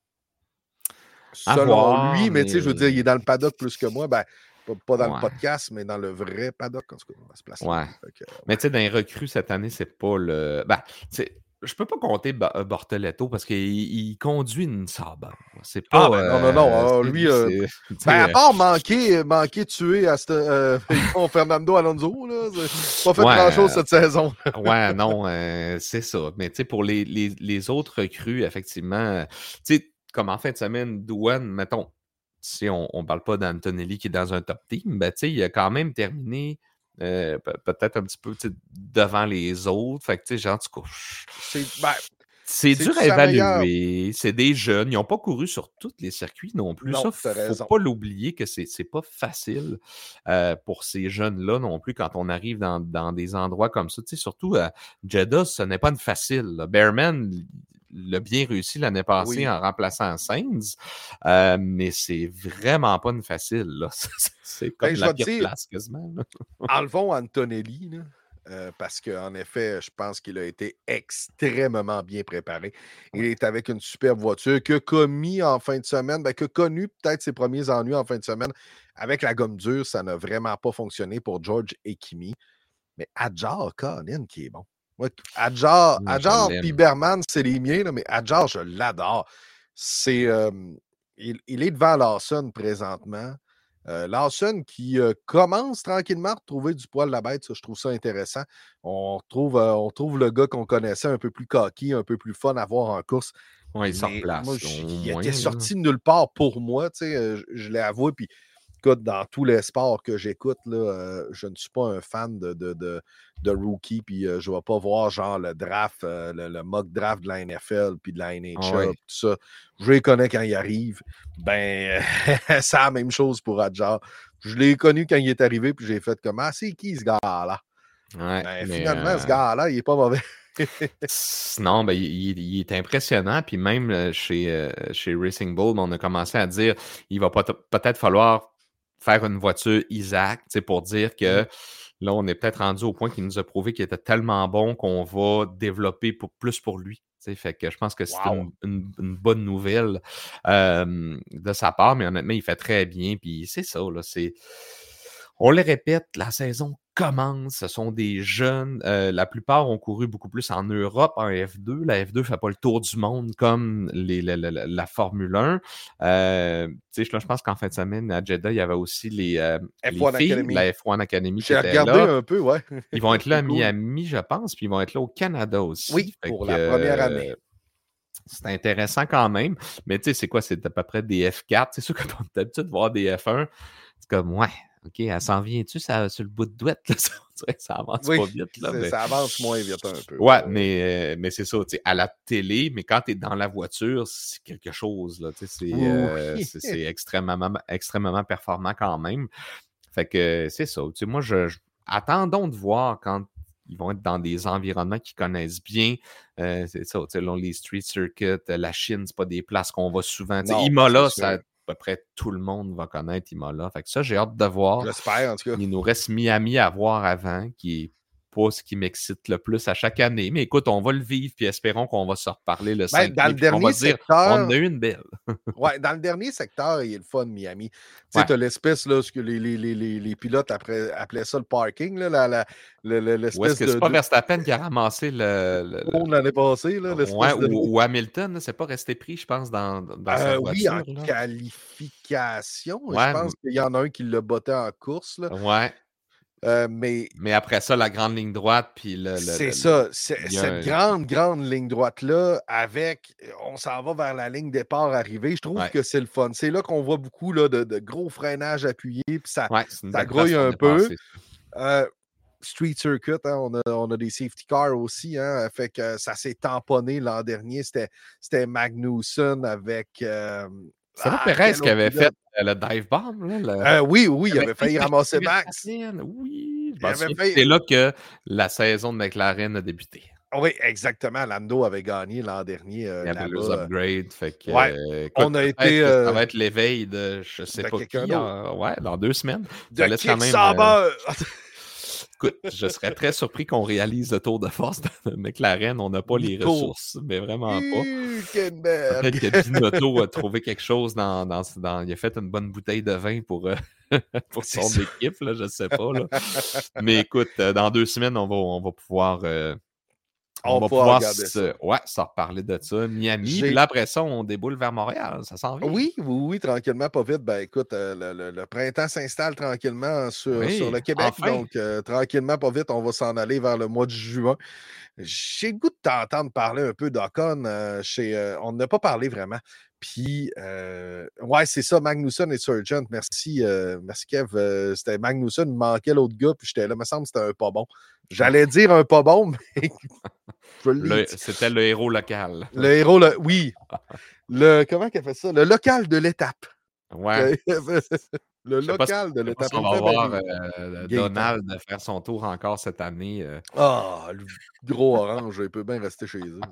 Speaker 1: selon
Speaker 2: voir,
Speaker 1: lui, mais,
Speaker 2: mais
Speaker 1: tu sais, je veux dire, il est dans le paddock plus que moi. Ben, pas, pas dans
Speaker 2: ouais.
Speaker 1: le podcast, mais dans le vrai paddock, en tout cas, à ce place-là.
Speaker 2: Ouais.
Speaker 1: Que, ouais.
Speaker 2: Mais tu sais, dans les recrues cette année, c'est pas le. Ben, je peux pas compter Bortoletto parce qu'il il conduit une Sauber. C'est pas.
Speaker 1: Ah, ben non, non, non. Euh, lui, euh, ben, à part manquer, manquer tuer à ce, euh, Fernando Alonso, là, c'est pas fait
Speaker 2: ouais,
Speaker 1: grand-chose cette saison.
Speaker 2: ouais, non, euh, c'est ça. Mais tu sais, pour les, les, les autres recrues, effectivement, tu sais, comme en fin de semaine, Doohan, mettons, si on ne parle pas d'Antonelli qui est dans un top team, ben, tu sais, il a quand même terminé. Euh, peut-être un petit peu devant les autres. Fait que, tu sais, genre, tu couches.
Speaker 1: C'est, ben,
Speaker 2: c'est dur à évaluer. Meilleure... C'est des jeunes. Ils n'ont pas couru sur tous les circuits non plus.
Speaker 1: Non,
Speaker 2: ça, il ne faut pas l'oublier que c'est, c'est pas facile euh, pour ces jeunes-là non plus quand on arrive dans, dans des endroits comme ça. Tu sais, surtout, euh, Jeddah, ce n'est pas une facile. Là. Bearman l'a bien réussi l'année passée oui. en remplaçant Sainz, euh, mais c'est vraiment pas une facile. Là. c'est comme ben, la pire dire, place quasiment. Là.
Speaker 1: Enlevons Antonelli, là. Euh, parce qu'en effet, je pense qu'il a été extrêmement bien préparé. Il est avec une superbe voiture que commis en fin de semaine, ben, que connu peut-être ses premiers ennuis en fin de semaine. Avec la gomme dure, ça n'a vraiment pas fonctionné pour George et Kimi. Mais Adjar, Colin, qui est bon. Moi, Adjar, mmh, Adjar Piberman, c'est les miens, là, mais Adjar, je l'adore. C'est, euh, il, il est devant Lawson présentement. Euh, Lawson qui euh, commence tranquillement à retrouver du poil à la bête, ça, je trouve ça intéressant. On retrouve, euh, on trouve le gars qu'on connaissait un peu plus cocky, un peu plus fun à voir en course.
Speaker 2: Ouais, il sort place.
Speaker 1: Moi, il était là. sorti de nulle part pour moi, tu sais, euh, je, je l'ai avoué, puis écoute, dans tous les sports que j'écoute, là, euh, je ne suis pas un fan de, de, de, de rookie, puis euh, je ne vais pas voir genre le draft, euh, le, le mock draft de la N F L, puis de la N H L, oh, ouais. tout ça. Je les connais quand ils arrivent. Ben, c'est la même chose pour Adjar. Je l'ai connu quand il est arrivé, puis j'ai fait comme, ah, c'est qui ce gars-là?
Speaker 2: Ouais,
Speaker 1: ben, finalement, euh... ce gars-là, il n'est pas mauvais.
Speaker 2: non, ben, il, il est impressionnant. Puis même chez, euh, chez Racing Bull, on a commencé à dire il va peut-être falloir faire une voiture Isaac, pour dire que mmh. là, on est peut-être rendu au point qu'il nous a prouvé qu'il était tellement bon qu'on va développer pour, plus pour lui. T'sais. Fait que je pense que c'est wow. une, une, une bonne nouvelle euh, de sa part, mais honnêtement, il fait très bien. Puis c'est ça, là, c'est... On le répète, la saison commence, ce sont des jeunes. Euh, la plupart ont couru beaucoup plus en Europe, en F deux. La F deux ne fait pas le tour du monde comme les, la, la, la Formule un. Euh, là, je pense qu'en fin de semaine, à Jeddah, il y avait aussi les, euh, les filles de la F un Academy qui étaient là.
Speaker 1: J'ai regardé un peu, ouais.
Speaker 2: Ils vont être là à Miami, je pense, puis ils vont être là au Canada aussi.
Speaker 1: Oui, fait pour que, la première année. Euh,
Speaker 2: c'est intéressant quand même. Mais tu sais, c'est quoi? C'est à peu près des F quatre. C'est sûr qu'on a l'habitude de voir des F un. C'est comme, ouais. OK, elle s'en vient-tu ça, sur le bout de douette? Là? Ça, ça avance
Speaker 1: oui,
Speaker 2: pas vite. Là, mais...
Speaker 1: Ça avance moins vite un peu.
Speaker 2: Ouais, mais, mais c'est ça, à la télé, mais quand tu es dans la voiture, c'est quelque chose. Là, c'est, oui. euh, c'est, c'est extrêmement, extrêmement performant quand même. Fait que c'est ça. Moi, je, je attendons de voir quand ils vont être dans des environnements qu'ils connaissent bien. Euh, c'est ça, là, les street circuits, la Chine, c'est pas des places qu'on va souvent. Non, Imola, ça... à peu près tout le monde va connaître Imola. Fait que ça, j'ai hâte de voir.
Speaker 1: J'espère, en tout cas.
Speaker 2: Il nous reste Miami à voir avant, qui est pas ce qui m'excite le plus à chaque année. Mais écoute, on va le vivre, puis espérons qu'on va se reparler le cinq
Speaker 1: Ben, dans
Speaker 2: mai,
Speaker 1: le
Speaker 2: puis qu'on
Speaker 1: dernier
Speaker 2: va dire on
Speaker 1: secteur,
Speaker 2: en a eu une belle.
Speaker 1: ouais, dans le dernier secteur, il est le fun, Miami. Tu sais,
Speaker 2: Ouais.
Speaker 1: tu as l'espèce, là, ce que les, les, les, les, les pilotes après, appelaient ça le parking, là, la, la, le- le-
Speaker 2: Ou est-ce
Speaker 1: l'espèce
Speaker 2: que c'est
Speaker 1: de,
Speaker 2: pas
Speaker 1: de
Speaker 2: Verstappen qui a ramassé le, le- le-
Speaker 1: monde l'année passée, là,
Speaker 2: Ouais,
Speaker 1: l'espèce de.
Speaker 2: ou, ou Hamilton, là, c'est pas resté pris, je pense, dans, dans sa
Speaker 1: Euh, oui, en
Speaker 2: voiture, là.
Speaker 1: qualification. Je
Speaker 2: Ouais,
Speaker 1: pense
Speaker 2: m-
Speaker 1: qu'il y en a un qui l'a botté en course, là.
Speaker 2: ouais.
Speaker 1: Euh, mais
Speaker 2: Mais après ça, la grande ligne droite, puis le, le-
Speaker 1: c'est
Speaker 2: le- le-
Speaker 1: ça, c'est-
Speaker 2: il y a
Speaker 1: cette
Speaker 2: un-
Speaker 1: grande, grande ligne droite-là, avec, on s'en va vers la ligne départ arrivée, je trouve
Speaker 2: Ouais,
Speaker 1: que c'est le fun. C'est là qu'on voit beaucoup là, de, de gros freinages appuyés, puis ça,
Speaker 2: ouais, c'est une
Speaker 1: ça
Speaker 2: belle place
Speaker 1: grouille
Speaker 2: pour
Speaker 1: un peu.
Speaker 2: dépasser ça.
Speaker 1: Euh, Street Circuit, hein, on, a, on a des safety cars aussi, hein, fait que ça s'est tamponné l'an dernier. C'était, c'était Magnussen avec. euh,
Speaker 2: C'est pas
Speaker 1: ah,
Speaker 2: Perez
Speaker 1: quel
Speaker 2: qui
Speaker 1: autre
Speaker 2: avait fait
Speaker 1: pilote?
Speaker 2: euh, le dive bomb, là, le-
Speaker 1: Euh, oui, oui,
Speaker 2: il
Speaker 1: il
Speaker 2: avait
Speaker 1: avait
Speaker 2: failli
Speaker 1: failli
Speaker 2: chercher
Speaker 1: ramasser Max.
Speaker 2: Verstappen. Oui, je
Speaker 1: Il
Speaker 2: m'en
Speaker 1: avait
Speaker 2: souviens.
Speaker 1: failli.
Speaker 2: C'est là que la saison de McLaren a débuté.
Speaker 1: Oui, exactement. Lando avait gagné l'an dernier euh,
Speaker 2: Il y avait
Speaker 1: là-bas.
Speaker 2: les upgrades. Fait que,
Speaker 1: Ouais,
Speaker 2: euh, écoute,
Speaker 1: on a
Speaker 2: peut-être
Speaker 1: été
Speaker 2: que ça
Speaker 1: euh,
Speaker 2: va être l'éveil de je sais
Speaker 1: de
Speaker 2: pas
Speaker 1: quelqu'un
Speaker 2: qui,
Speaker 1: d'autre.
Speaker 2: en- ouais, dans deux semaines.
Speaker 1: De
Speaker 2: Ça laisse quand
Speaker 1: Kick
Speaker 2: même. euh,
Speaker 1: Sauber!
Speaker 2: Écoute, je serais très surpris qu'on réalise le tour de force de McLaren. On n'a pas les
Speaker 1: Nico
Speaker 2: ressources, mais vraiment pas. Peut-être
Speaker 1: Hülkenberg!
Speaker 2: que Binotto a trouvé quelque chose dans, dans, dans- Il a fait une bonne bouteille de vin pour, euh, pour
Speaker 1: C'est
Speaker 2: son
Speaker 1: ça.
Speaker 2: équipe, là, je sais pas. Là. Mais écoute, euh, dans deux semaines, on va, on va pouvoir. euh, on
Speaker 1: On
Speaker 2: va
Speaker 1: pourra
Speaker 2: pouvoir
Speaker 1: regarder ça.
Speaker 2: se, ouais, se reparler de ça. Miami,
Speaker 1: J'ai-
Speaker 2: puis là, après ça, on déboule vers Montréal. Ça s'en vient.
Speaker 1: Oui, oui, oui, tranquillement, pas vite. Ben écoute, euh, le, le- le printemps s'installe tranquillement sur, sur
Speaker 2: Oui,
Speaker 1: le Québec.
Speaker 2: enfin.
Speaker 1: Donc, euh, tranquillement, pas vite, on va s'en aller vers le mois de juin. J'ai le goût de t'entendre parler un peu d'Ocon. euh, chez, euh, on n'a pas parlé vraiment. Puis, euh, ouais, c'est ça, Magnussen et Sargent. Merci, euh, merci Kev. Euh, c'était Magnussen, il manquait l'autre gars, puis j'étais là, il me semble que c'était un pas bon. J'allais dire un pas bon, mais je l'ai
Speaker 2: Le-
Speaker 1: dit.
Speaker 2: C'était le héros local.
Speaker 1: Le héros, le, oui. Le, comment qu'elle fait ça? Le local de l'étape.
Speaker 2: Ouais.
Speaker 1: Le
Speaker 2: Je sais pas si,
Speaker 1: local de
Speaker 2: je sais pas
Speaker 1: l'étape.
Speaker 2: si on
Speaker 1: Il me
Speaker 2: va
Speaker 1: fait bien
Speaker 2: voir
Speaker 1: rire.
Speaker 2: euh,
Speaker 1: Gaétan.
Speaker 2: Donald faire son tour encore cette année. euh.
Speaker 1: Ah, le gros orange, il peut bien rester chez eux.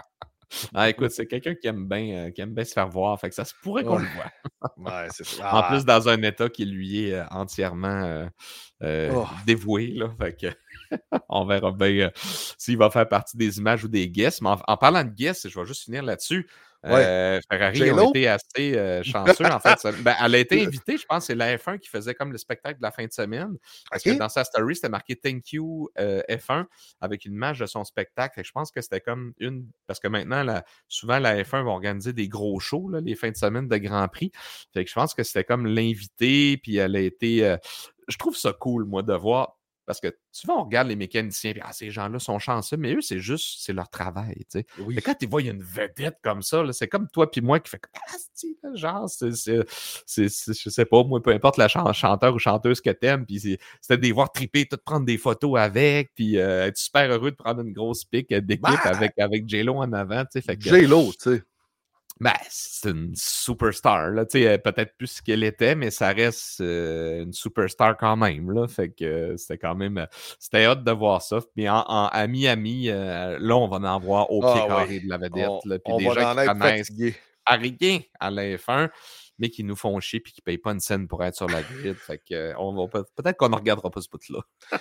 Speaker 2: Ah, écoute, c'est quelqu'un qui aime bien euh, qui aime bien se faire voir. Fait que ça se pourrait qu'on
Speaker 1: Ouais.
Speaker 2: le voit.
Speaker 1: Ouais, c'est ça.
Speaker 2: En
Speaker 1: Ah,
Speaker 2: plus, dans un état qui lui est euh, entièrement euh, euh,
Speaker 1: oh.
Speaker 2: dévoué. Là, fait que on verra bien euh, s'il va faire partie des images ou des guests. Mais en, en parlant de guests, je vais juste finir là-dessus.
Speaker 1: Ouais.
Speaker 2: Euh, Ferrari
Speaker 1: J-Lo?
Speaker 2: ont été assez euh, chanceux, en fait. Ça- ben, elle a été invitée, je pense, c'est la F un qui faisait comme le spectacle de la fin de semaine. Parce
Speaker 1: OK.
Speaker 2: que dans sa story, c'était marqué Thank you euh, F un avec une image de son spectacle. Fait que je pense que c'était comme une. Parce que maintenant, la- souvent, la F un va organiser des gros shows, là, les fins de semaine de Grand Prix. Fait que je pense que c'était comme l'invité, puis elle a été. euh, Je trouve ça cool, moi, de voir. Parce que souvent, on regarde les mécaniciens, puis ah, ces gens-là sont chanceux, mais eux, c'est juste, c'est leur travail, tu sais.
Speaker 1: Oui.
Speaker 2: Mais quand tu vois, il y a une vedette comme ça, là, c'est comme toi puis moi qui fait comme, ah, c'est, là, genre, c'est, c'est, c'est, c'est- je sais pas, moi, peu importe la chan- chanteur ou chanteuse que t'aimes, puis c'est- c'était des voir triper, tout prendre des photos avec, puis euh, être super heureux de prendre une grosse pique d'équipe
Speaker 1: Ben,
Speaker 2: avec, avec J-Lo en avant, tu sais. Fait que,
Speaker 1: J-Lo, tu sais.
Speaker 2: ben, c'est une superstar, là, tu sais, euh, peut-être plus ce qu'elle était, mais ça reste euh, une superstar quand même, là, fait que euh, c'était quand même, euh, c'était hâte de voir ça, puis en, en- à Miami, euh, là, on va en voir au pied
Speaker 1: Ah
Speaker 2: carré
Speaker 1: ouais.
Speaker 2: de la vedette,
Speaker 1: On,
Speaker 2: là, puis
Speaker 1: on
Speaker 2: des
Speaker 1: va
Speaker 2: gens
Speaker 1: en
Speaker 2: qui
Speaker 1: être
Speaker 2: connaissent
Speaker 1: fatigué.
Speaker 2: à rien à la F un, mais qui nous font chier puis qui payent pas une scène pour être sur la grid, fait que euh, on va peut- peut-être qu'on ne regardera pas ce bout-là.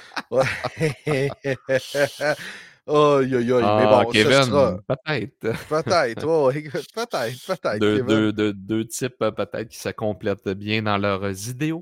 Speaker 1: Ouais. Aïe, aïe, aïe. Mais
Speaker 2: Ah,
Speaker 1: bon, ce
Speaker 2: Kevin,
Speaker 1: sera.
Speaker 2: peut-être.
Speaker 1: Peut-être, ouais, ouais, peut-être, peut-être,
Speaker 2: Deux,
Speaker 1: Kevin.
Speaker 2: deux, deux, deux types euh, peut-être qui se complètent bien dans leurs idéaux.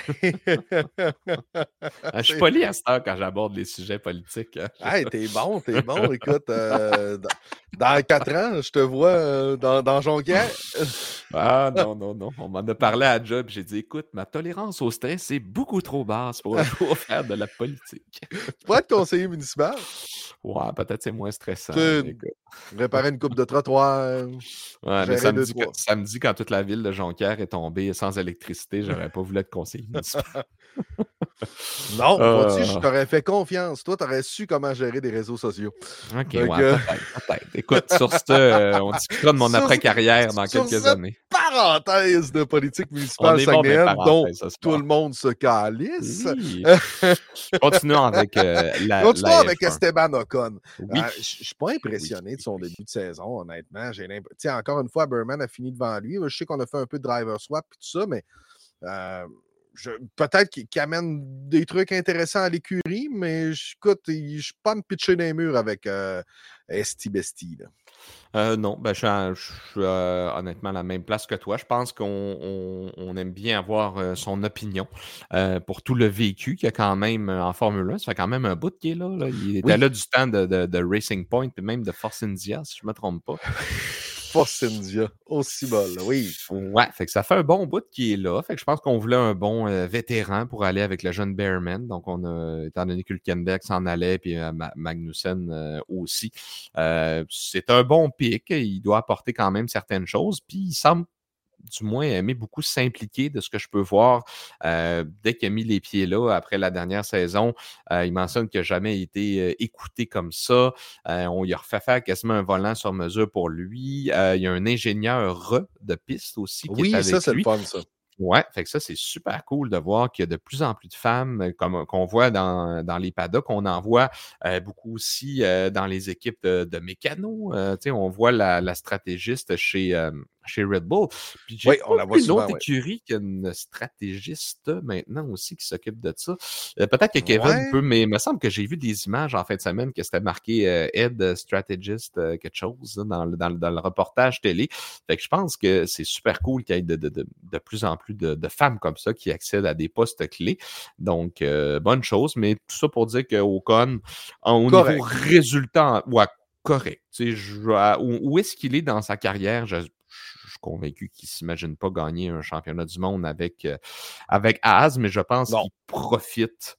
Speaker 2: Ah, je suis poli à cette heure quand j'aborde les sujets politiques. hein.
Speaker 1: Hey, t'es bon, t'es bon. Écoute, euh, dans, dans quatre ans, je te vois euh, dans, dans Jonquière.
Speaker 2: Ah non, non, non. On m'en a parlé à job. J'ai dit, écoute, ma tolérance au stress est beaucoup trop basse pour un jour faire de la politique.
Speaker 1: Tu pourrais être conseiller municipal.
Speaker 2: Ouais, peut-être c'est moins stressant.
Speaker 1: Tu
Speaker 2: mais écoute.
Speaker 1: réparer une coupe de trottoir.
Speaker 2: Ouais, mais
Speaker 1: gérer
Speaker 2: samedi,
Speaker 1: deux, trois.
Speaker 2: quand- samedi, quand toute la ville de Jonquière est tombée sans électricité, j'aurais pas voulu être conseiller municipal.
Speaker 1: Non, vois-tu, je
Speaker 2: Ah.
Speaker 1: t'aurais fait confiance. Toi, t'aurais su comment gérer des réseaux sociaux.
Speaker 2: Ok,
Speaker 1: Fait
Speaker 2: ouais,
Speaker 1: que-
Speaker 2: peut-être, peut-être. Écoute, sur ce, euh, on discutera de mon
Speaker 1: Sur-
Speaker 2: après-carrière dans
Speaker 1: sur
Speaker 2: quelques
Speaker 1: cette
Speaker 2: années.
Speaker 1: Parenthèse de politique
Speaker 2: On
Speaker 1: municipale
Speaker 2: est bon, mais
Speaker 1: saguenayenne, dont
Speaker 2: parenthèse, ce
Speaker 1: tout
Speaker 2: soir.
Speaker 1: le monde se calisse.
Speaker 2: Oui. Continuons avec euh, la,
Speaker 1: Continuons
Speaker 2: la
Speaker 1: avec
Speaker 2: F un.
Speaker 1: Esteban Ocon.
Speaker 2: Oui.
Speaker 1: Euh, je je suis pas impressionné
Speaker 2: Oui,
Speaker 1: de son
Speaker 2: oui,
Speaker 1: début de saison, honnêtement. J'ai l'imp- tu sais, encore une fois, Berman a fini devant lui. Je sais qu'on a fait un peu de driver swap et tout ça, mais euh, je, peut-être qu'il, qu'il amène des trucs intéressants à l'écurie, mais écoute, je ne suis pas me pitcher dans les murs avec euh, Esti Besti. Là.
Speaker 2: Euh, non, ben, je suis, à, je suis euh, honnêtement à la même place que toi. Je pense qu'on on, on aime bien avoir euh, son opinion euh, pour tout le vécu qu'il y a quand même euh, en Formule un. Ça fait quand même un bout qu'il est là, là. Il était
Speaker 1: Oui.
Speaker 2: là du temps de, de, de Racing Point et même de Force India, si je ne me trompe pas.
Speaker 1: Force India, aussi bol, oui.
Speaker 2: Ouais, fait que ça fait un bon bout qui est là. Fait que je pense qu'on voulait un bon euh, vétéran pour aller avec le jeune Bearman. Donc, on a, étant donné que Hülkenberg s'en allait, puis euh, Magnussen euh, aussi. Euh, c'est un bon pic. Il doit apporter quand même certaines choses. Puis, il semble du moins aimer beaucoup s'impliquer de ce que je peux voir. Euh, dès qu'il a mis les pieds là, après la dernière saison, euh, il mentionne qu'il n'a jamais été euh, écouté comme ça. Euh, on lui a refait faire quasiment un volant sur mesure pour lui. Euh, il y a un ingénieur de piste aussi qui
Speaker 1: oui,
Speaker 2: est avec
Speaker 1: ça, c'est
Speaker 2: lui.
Speaker 1: le fun, ça.
Speaker 2: Ouais, fait que ça, c'est super cool de voir qu'il y a de plus en plus de femmes comme qu'on voit dans, dans les paddocks. On en voit euh, beaucoup aussi euh, dans les équipes de, de mécanos. Euh, on voit la, la stratégiste chez, euh, chez Red Bull. Puis j'ai
Speaker 1: oui,
Speaker 2: pas
Speaker 1: on la voit
Speaker 2: vu une
Speaker 1: souvent,
Speaker 2: autre
Speaker 1: ouais.
Speaker 2: écurie qui a une stratégiste maintenant aussi qui s'occupe de ça. Euh, peut-être que Kevin
Speaker 1: ouais.
Speaker 2: peut, mais il me semble que j'ai vu des images en fin de semaine que c'était marqué euh, Head Strategist, euh, quelque chose là, dans, dans, dans le reportage télé. Fait que je pense que c'est super cool qu'il y ait de, de, de, de plus en plus de, de femmes comme ça qui accèdent à des postes clés. Donc, euh, bonne chose. Mais tout ça pour dire qu'Ocon, au
Speaker 1: correct.
Speaker 2: niveau résultat, ouais, correct. Je, où, où est-ce qu'il est dans sa carrière? Je, je suis convaincu qu'il ne s'imagine pas gagner un championnat du monde avec, euh, avec Haas, mais je pense
Speaker 1: non.
Speaker 2: qu'il profite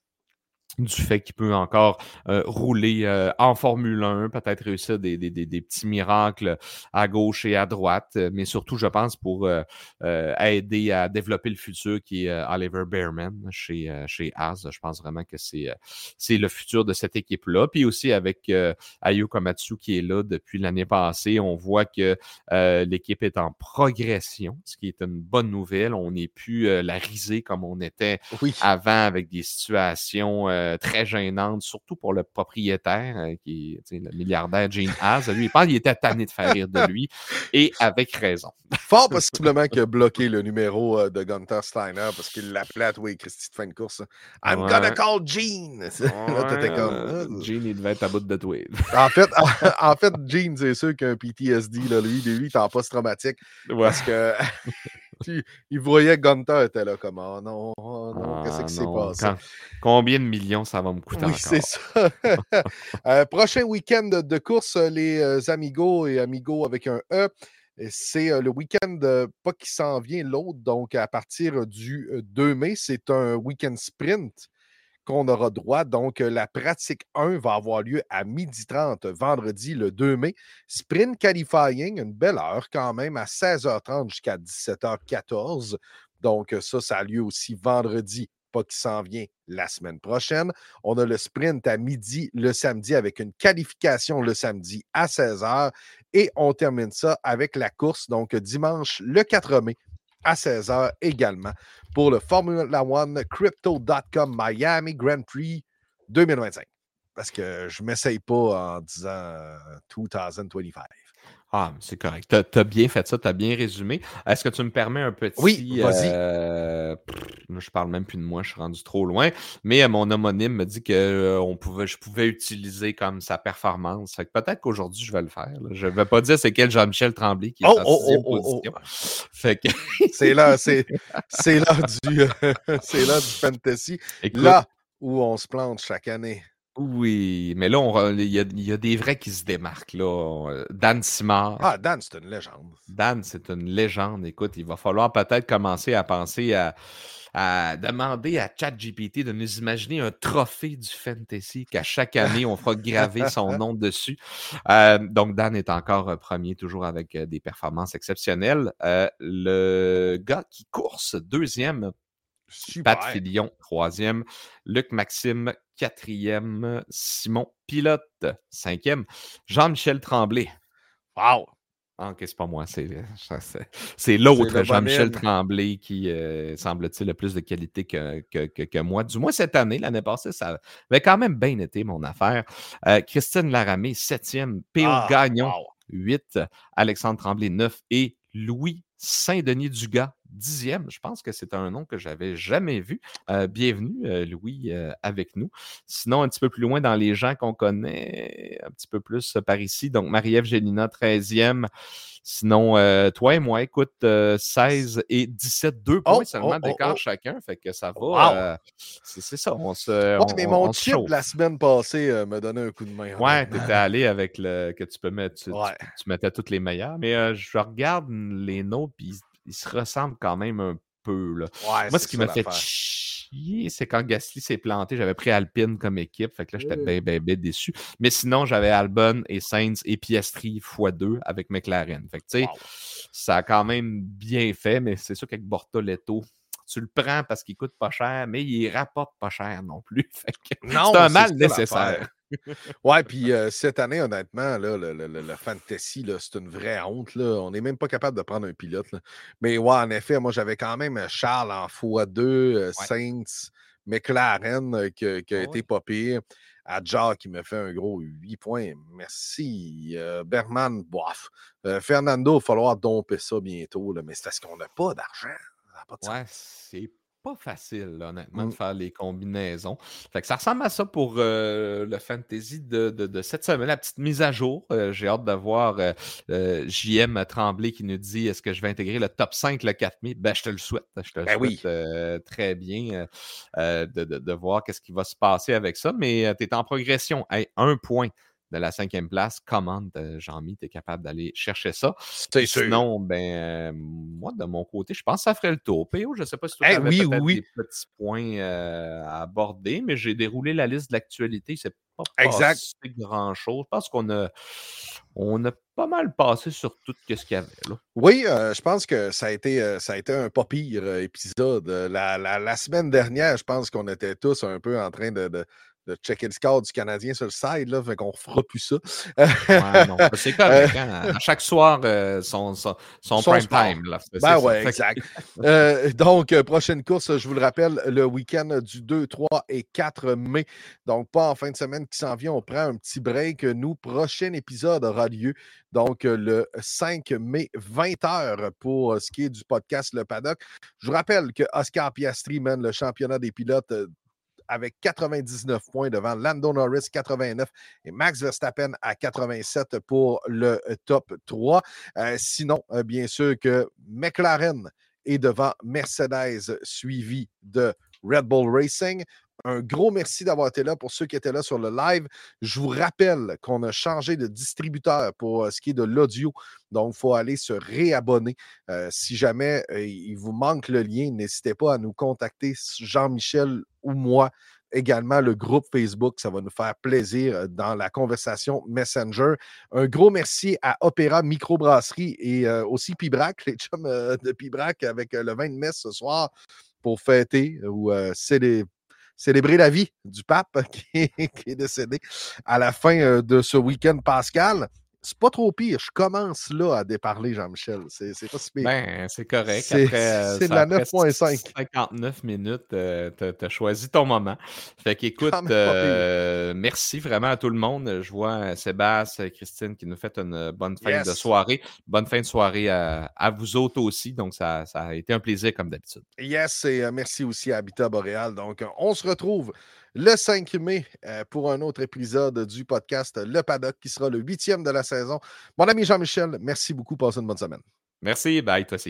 Speaker 2: du fait qu'il peut encore euh, rouler euh, en Formule un, peut-être réussir des, des, des, des petits miracles à gauche et à droite, mais surtout, je pense, pour euh, euh, aider à développer le futur qui est euh, Oliver Bearman chez, euh, chez Haas. Je pense vraiment que c'est, euh, c'est le futur de cette équipe-là. Puis aussi avec euh, Ayo Komatsu qui est là depuis l'année passée, on voit que euh, l'équipe est en progression, ce qui est une bonne nouvelle. On n'est plus euh, la risée comme on était
Speaker 1: oui.
Speaker 2: avant avec des situations euh, très gênante, surtout pour le propriétaire, euh, qui est le milliardaire Gene Haas. Lui, il pense qu'il était tanné de faire rire de lui, et avec raison.
Speaker 1: Fort possiblement qu'il a bloqué le numéro euh, de Gunther Steiner parce qu'il l'appelait à toi, Christy de fin de course. I'm
Speaker 2: ouais.
Speaker 1: gonna call Gene!
Speaker 2: Ouais,
Speaker 1: là, t'étais comme.
Speaker 2: euh, Gene, il devait être à bout de tweet.
Speaker 1: en fait, en, en fait, Gene, c'est sûr qu'un P T S D, là, lui, lui, il est en post-traumatique. Ouais. Parce que. Puis, il voyait que Gunther était là comme oh non, oh non, ah, qu'est-ce qui s'est passé?
Speaker 2: Quand, combien de millions ça va me coûter
Speaker 1: oui,
Speaker 2: encore?
Speaker 1: c'est ça. euh, prochain week-end de, de course, les euh, Amigos et Amigos avec un E. C'est euh, le week-end, euh, pas qui s'en vient, l'autre. Donc, à partir du euh, deux mai, c'est un week-end sprint qu'on aura droit. Donc, euh, la pratique un va avoir lieu à midi trente, vendredi, le deux mai. Sprint qualifying, une belle heure quand même, à seize heures trente jusqu'à dix-sept heures quatorze. Donc, ça, ça a lieu aussi vendredi, pas qui s'en vient la semaine prochaine. On a le sprint à midi le samedi avec une qualification le samedi à seize heures. Et on termine ça avec la course, donc dimanche le quatre mai à seize heures également pour le Formula One Crypto dot com Miami Grand Prix deux mille vingt-cinq. Parce que je ne m'essaye pas en disant euh, deux mille vingt-cinq.
Speaker 2: Ah, c'est correct. Tu as, as bien fait ça, tu as bien résumé. Est-ce que tu me permets un petit...
Speaker 1: Oui, vas-y.
Speaker 2: Euh, je parle même plus de moi, je suis rendu trop loin. Mais euh, mon homonyme me dit que euh, on pouvait, je pouvais utiliser comme sa performance. Fait que peut-être qu'aujourd'hui, je vais le faire. Là. Je ne vais pas dire c'est quel Jean-Michel Tremblay qui est
Speaker 1: oh,
Speaker 2: en
Speaker 1: oh,
Speaker 2: sixième
Speaker 1: oh,
Speaker 2: position.
Speaker 1: Oh, oh.
Speaker 2: Fait que...
Speaker 1: c'est là, c'est, c'est là du c'est là du fantasy.
Speaker 2: Écoute,
Speaker 1: là où on se plante chaque année.
Speaker 2: Oui, mais là, on, il, y a, il y a des vrais qui se démarquent. Là. Dan Simard.
Speaker 1: Ah, Dan, c'est une légende.
Speaker 2: Dan, c'est une légende. Écoute, il va falloir peut-être commencer à penser à, à demander à ChatGPT de nous imaginer un trophée du fantasy qu'à chaque année, on fera graver son nom dessus. Euh, donc, Dan est encore premier, toujours avec euh, des performances exceptionnelles. Euh, le gars qui course deuxième,
Speaker 1: Super.
Speaker 2: Pat Filion, troisième. Luc Maxime, quatrième. Simon Pilote, cinquième. Jean-Michel Tremblay.
Speaker 1: Wow!
Speaker 2: Ah, OK, c'est pas moi, c'est, c'est, c'est l'autre c'est Jean-Michel Tremblay qui, euh, semble-t-il, a plus de qualité que, que, que, que moi. Du moins cette année, l'année passée, ça avait quand même bien été mon affaire. Euh, Christine Laramée, septième. P O ah, Gagnon, wow. huit. Alexandre Tremblay, neuf. Et Louis Saint-Denis Dugas, dixième. Je pense que c'est un nom que j'avais jamais vu. Euh, bienvenue, euh, Louis, euh, avec nous. Sinon, un petit peu plus loin dans les gens qu'on connaît, un petit peu plus euh, par ici. Donc, Marie-Ève Gélina, treizième. Sinon, euh, toi et moi, écoute, euh, seize et dix-sept, deux points
Speaker 1: Oh, oh,
Speaker 2: seulement
Speaker 1: oh,
Speaker 2: d'écart
Speaker 1: oh.
Speaker 2: chacun. Fait que ça va.
Speaker 1: Wow!
Speaker 2: Euh, c'est, c'est ça, on se,
Speaker 1: Ouais,
Speaker 2: on,
Speaker 1: mais
Speaker 2: on-
Speaker 1: mon
Speaker 2: on se
Speaker 1: chip
Speaker 2: chauffe.
Speaker 1: la semaine passée euh, me donnait un coup de main,
Speaker 2: Ouais,
Speaker 1: honnêtement.
Speaker 2: t'étais allé avec le que tu peux mettre, tu, tu-
Speaker 1: Ouais.
Speaker 2: tu mettais toutes les meilleures. Mais euh, je regarde les nôtres, puis ils, ils se ressemblent quand même un peu, là.
Speaker 1: Ouais,
Speaker 2: Moi,
Speaker 1: c'est
Speaker 2: ce qui
Speaker 1: ça
Speaker 2: m'a fait
Speaker 1: l'affaire.
Speaker 2: chier, c'est quand Gasly s'est planté. J'avais pris Alpine comme équipe. Fait que là, j'étais
Speaker 1: Mm.
Speaker 2: bien, bien, bien déçu. Mais sinon, j'avais Albon et Sainz et Piastri fois deux avec McLaren. Fait que, tu sais,
Speaker 1: Wow.
Speaker 2: ça a quand même bien fait, mais c'est sûr qu'avec Bortoletto, tu le prends parce qu'il coûte pas cher, mais il rapporte pas cher non plus. Fait que
Speaker 1: Non,
Speaker 2: c'est un
Speaker 1: c'est
Speaker 2: mal
Speaker 1: ça
Speaker 2: nécessaire.
Speaker 1: l'affaire. Ouais, puis euh, cette année, honnêtement, là, le, le, le, le fantasy, là, c'est une vraie honte. Là. On n'est même pas capable de prendre un pilote. Là. Mais ouais, en effet, moi, j'avais quand même Charles en fois deux, euh,
Speaker 2: Ouais.
Speaker 1: Saints, McLaren, euh, qui, qui a
Speaker 2: Ah
Speaker 1: été
Speaker 2: ouais.
Speaker 1: pas pire. Adjar qui me fait un gros huit points. Merci. Euh, Berman, bof. Euh, Fernando, il va falloir domper ça bientôt. Là, mais c'est parce qu'on n'a pas d'argent. Ça n'a pas de
Speaker 2: Ouais,
Speaker 1: sens.
Speaker 2: c'est pas facile, là, honnêtement, de
Speaker 1: Mm.
Speaker 2: faire les combinaisons. Fait que ça ressemble à ça pour euh, le fantasy de, de, de cette semaine, la petite mise à jour. Euh, j'ai hâte de voir euh, euh, J M Tremblay qui nous dit est-ce que je vais intégrer le top cinq le quatre mai? Ben, je te le souhaite. Je te le
Speaker 1: Ben oui.
Speaker 2: souhaite euh, très bien euh, euh, de, de, de voir qu'est-ce qui va se passer avec ça. Mais euh, tu es en progression. Hey, un point de la cinquième place. Commande, euh, Jean-Mi, tu es capable d'aller chercher ça.
Speaker 1: C'est
Speaker 2: Puis
Speaker 1: sûr.
Speaker 2: sinon, ben, euh, moi, de mon côté, je pense que ça ferait le tour. P O, je ne sais pas si toi, tu
Speaker 1: Hey,
Speaker 2: avais
Speaker 1: oui,
Speaker 2: peut-être
Speaker 1: oui,
Speaker 2: des petits points euh, à aborder, mais j'ai déroulé la liste de l'actualité. C'est pas
Speaker 1: exact.
Speaker 2: passé grand-chose. Je pense qu'on a, on a pas mal passé sur tout ce qu'il y avait. Là.
Speaker 1: Oui, euh, je pense que ça a été, euh, ça a été un pas pire euh, épisode. Euh, La, la, la semaine dernière, je pense qu'on était tous un peu en train de, de, de checker le score du Canadien sur le side, là, fait qu'on fera plus ça.
Speaker 2: Ouais, non, c'est
Speaker 1: Euh,
Speaker 2: correct. Hein? À chaque soir, euh, son, son, son
Speaker 1: Son
Speaker 2: prime
Speaker 1: sport.
Speaker 2: time. Là. C'est
Speaker 1: Ben
Speaker 2: ça.
Speaker 1: ouais,
Speaker 2: Fait que-
Speaker 1: exact. Euh, donc, euh, prochaine course, je vous le rappelle, le week-end du deux, trois et quatre mai. Donc, pas en fin de semaine qui s'en vient. On prend un petit break. Nous, prochain épisode aura lieu donc euh, le cinq mai, vingt heures pour euh, ce qui est du podcast Le Paddock. Je vous rappelle que Oscar Piastri mène le championnat des pilotes euh, avec quatre-vingt-dix-neuf points devant Lando Norris quatre-vingt-neuf et Max Verstappen à quatre-vingt-sept pour le euh, top trois. Euh, sinon, euh, bien sûr que McLaren est devant Mercedes, suivi de Red Bull Racing. Un gros merci d'avoir été là pour ceux qui étaient là sur le live. Je vous rappelle qu'on a changé de distributeur pour euh, ce qui est de l'audio. Donc, il faut aller se réabonner. Euh, si jamais euh, il vous manque le lien, n'hésitez pas à nous contacter, Jean-Michel ou moi. Également, le groupe Facebook, ça va nous faire plaisir euh, dans la conversation Messenger. Un gros merci à Opéra Microbrasserie et euh, aussi Pibrac, les chums euh, de Pibrac avec euh, le vin de messe ce soir pour fêter ou euh, célébrer célébrer la vie du pape qui est, qui est décédé à la fin euh, de ce week-end pascal. C'est pas trop pire. Je commence là à déparler, Jean-Michel. C'est, c'est pas si pire.
Speaker 2: Ben, c'est correct.
Speaker 1: C'est,
Speaker 2: Après, euh,
Speaker 1: c'est de
Speaker 2: ça,
Speaker 1: la
Speaker 2: après
Speaker 1: neuf virgule cinq.
Speaker 2: cinquante-neuf minutes, euh, t'as, t'as choisi ton moment. Fait qu'écoute,
Speaker 1: Quand même pas pire.
Speaker 2: euh, merci vraiment à tout le monde. Je vois Sébastien, Christine qui nous fait une bonne fin
Speaker 1: Yes.
Speaker 2: de soirée. Bonne fin de soirée à, à vous autres aussi. Donc, ça, ça a été un plaisir comme d'habitude.
Speaker 1: Yes, et euh, merci aussi à Habitat Boréal. Donc, euh, on se retrouve le cinq mai euh, pour un autre épisode du podcast Le Paddock qui sera le huitième de la saison. Mon ami Jean-Michel, merci beaucoup. Passez une bonne semaine.
Speaker 2: Merci. Bye, toi aussi.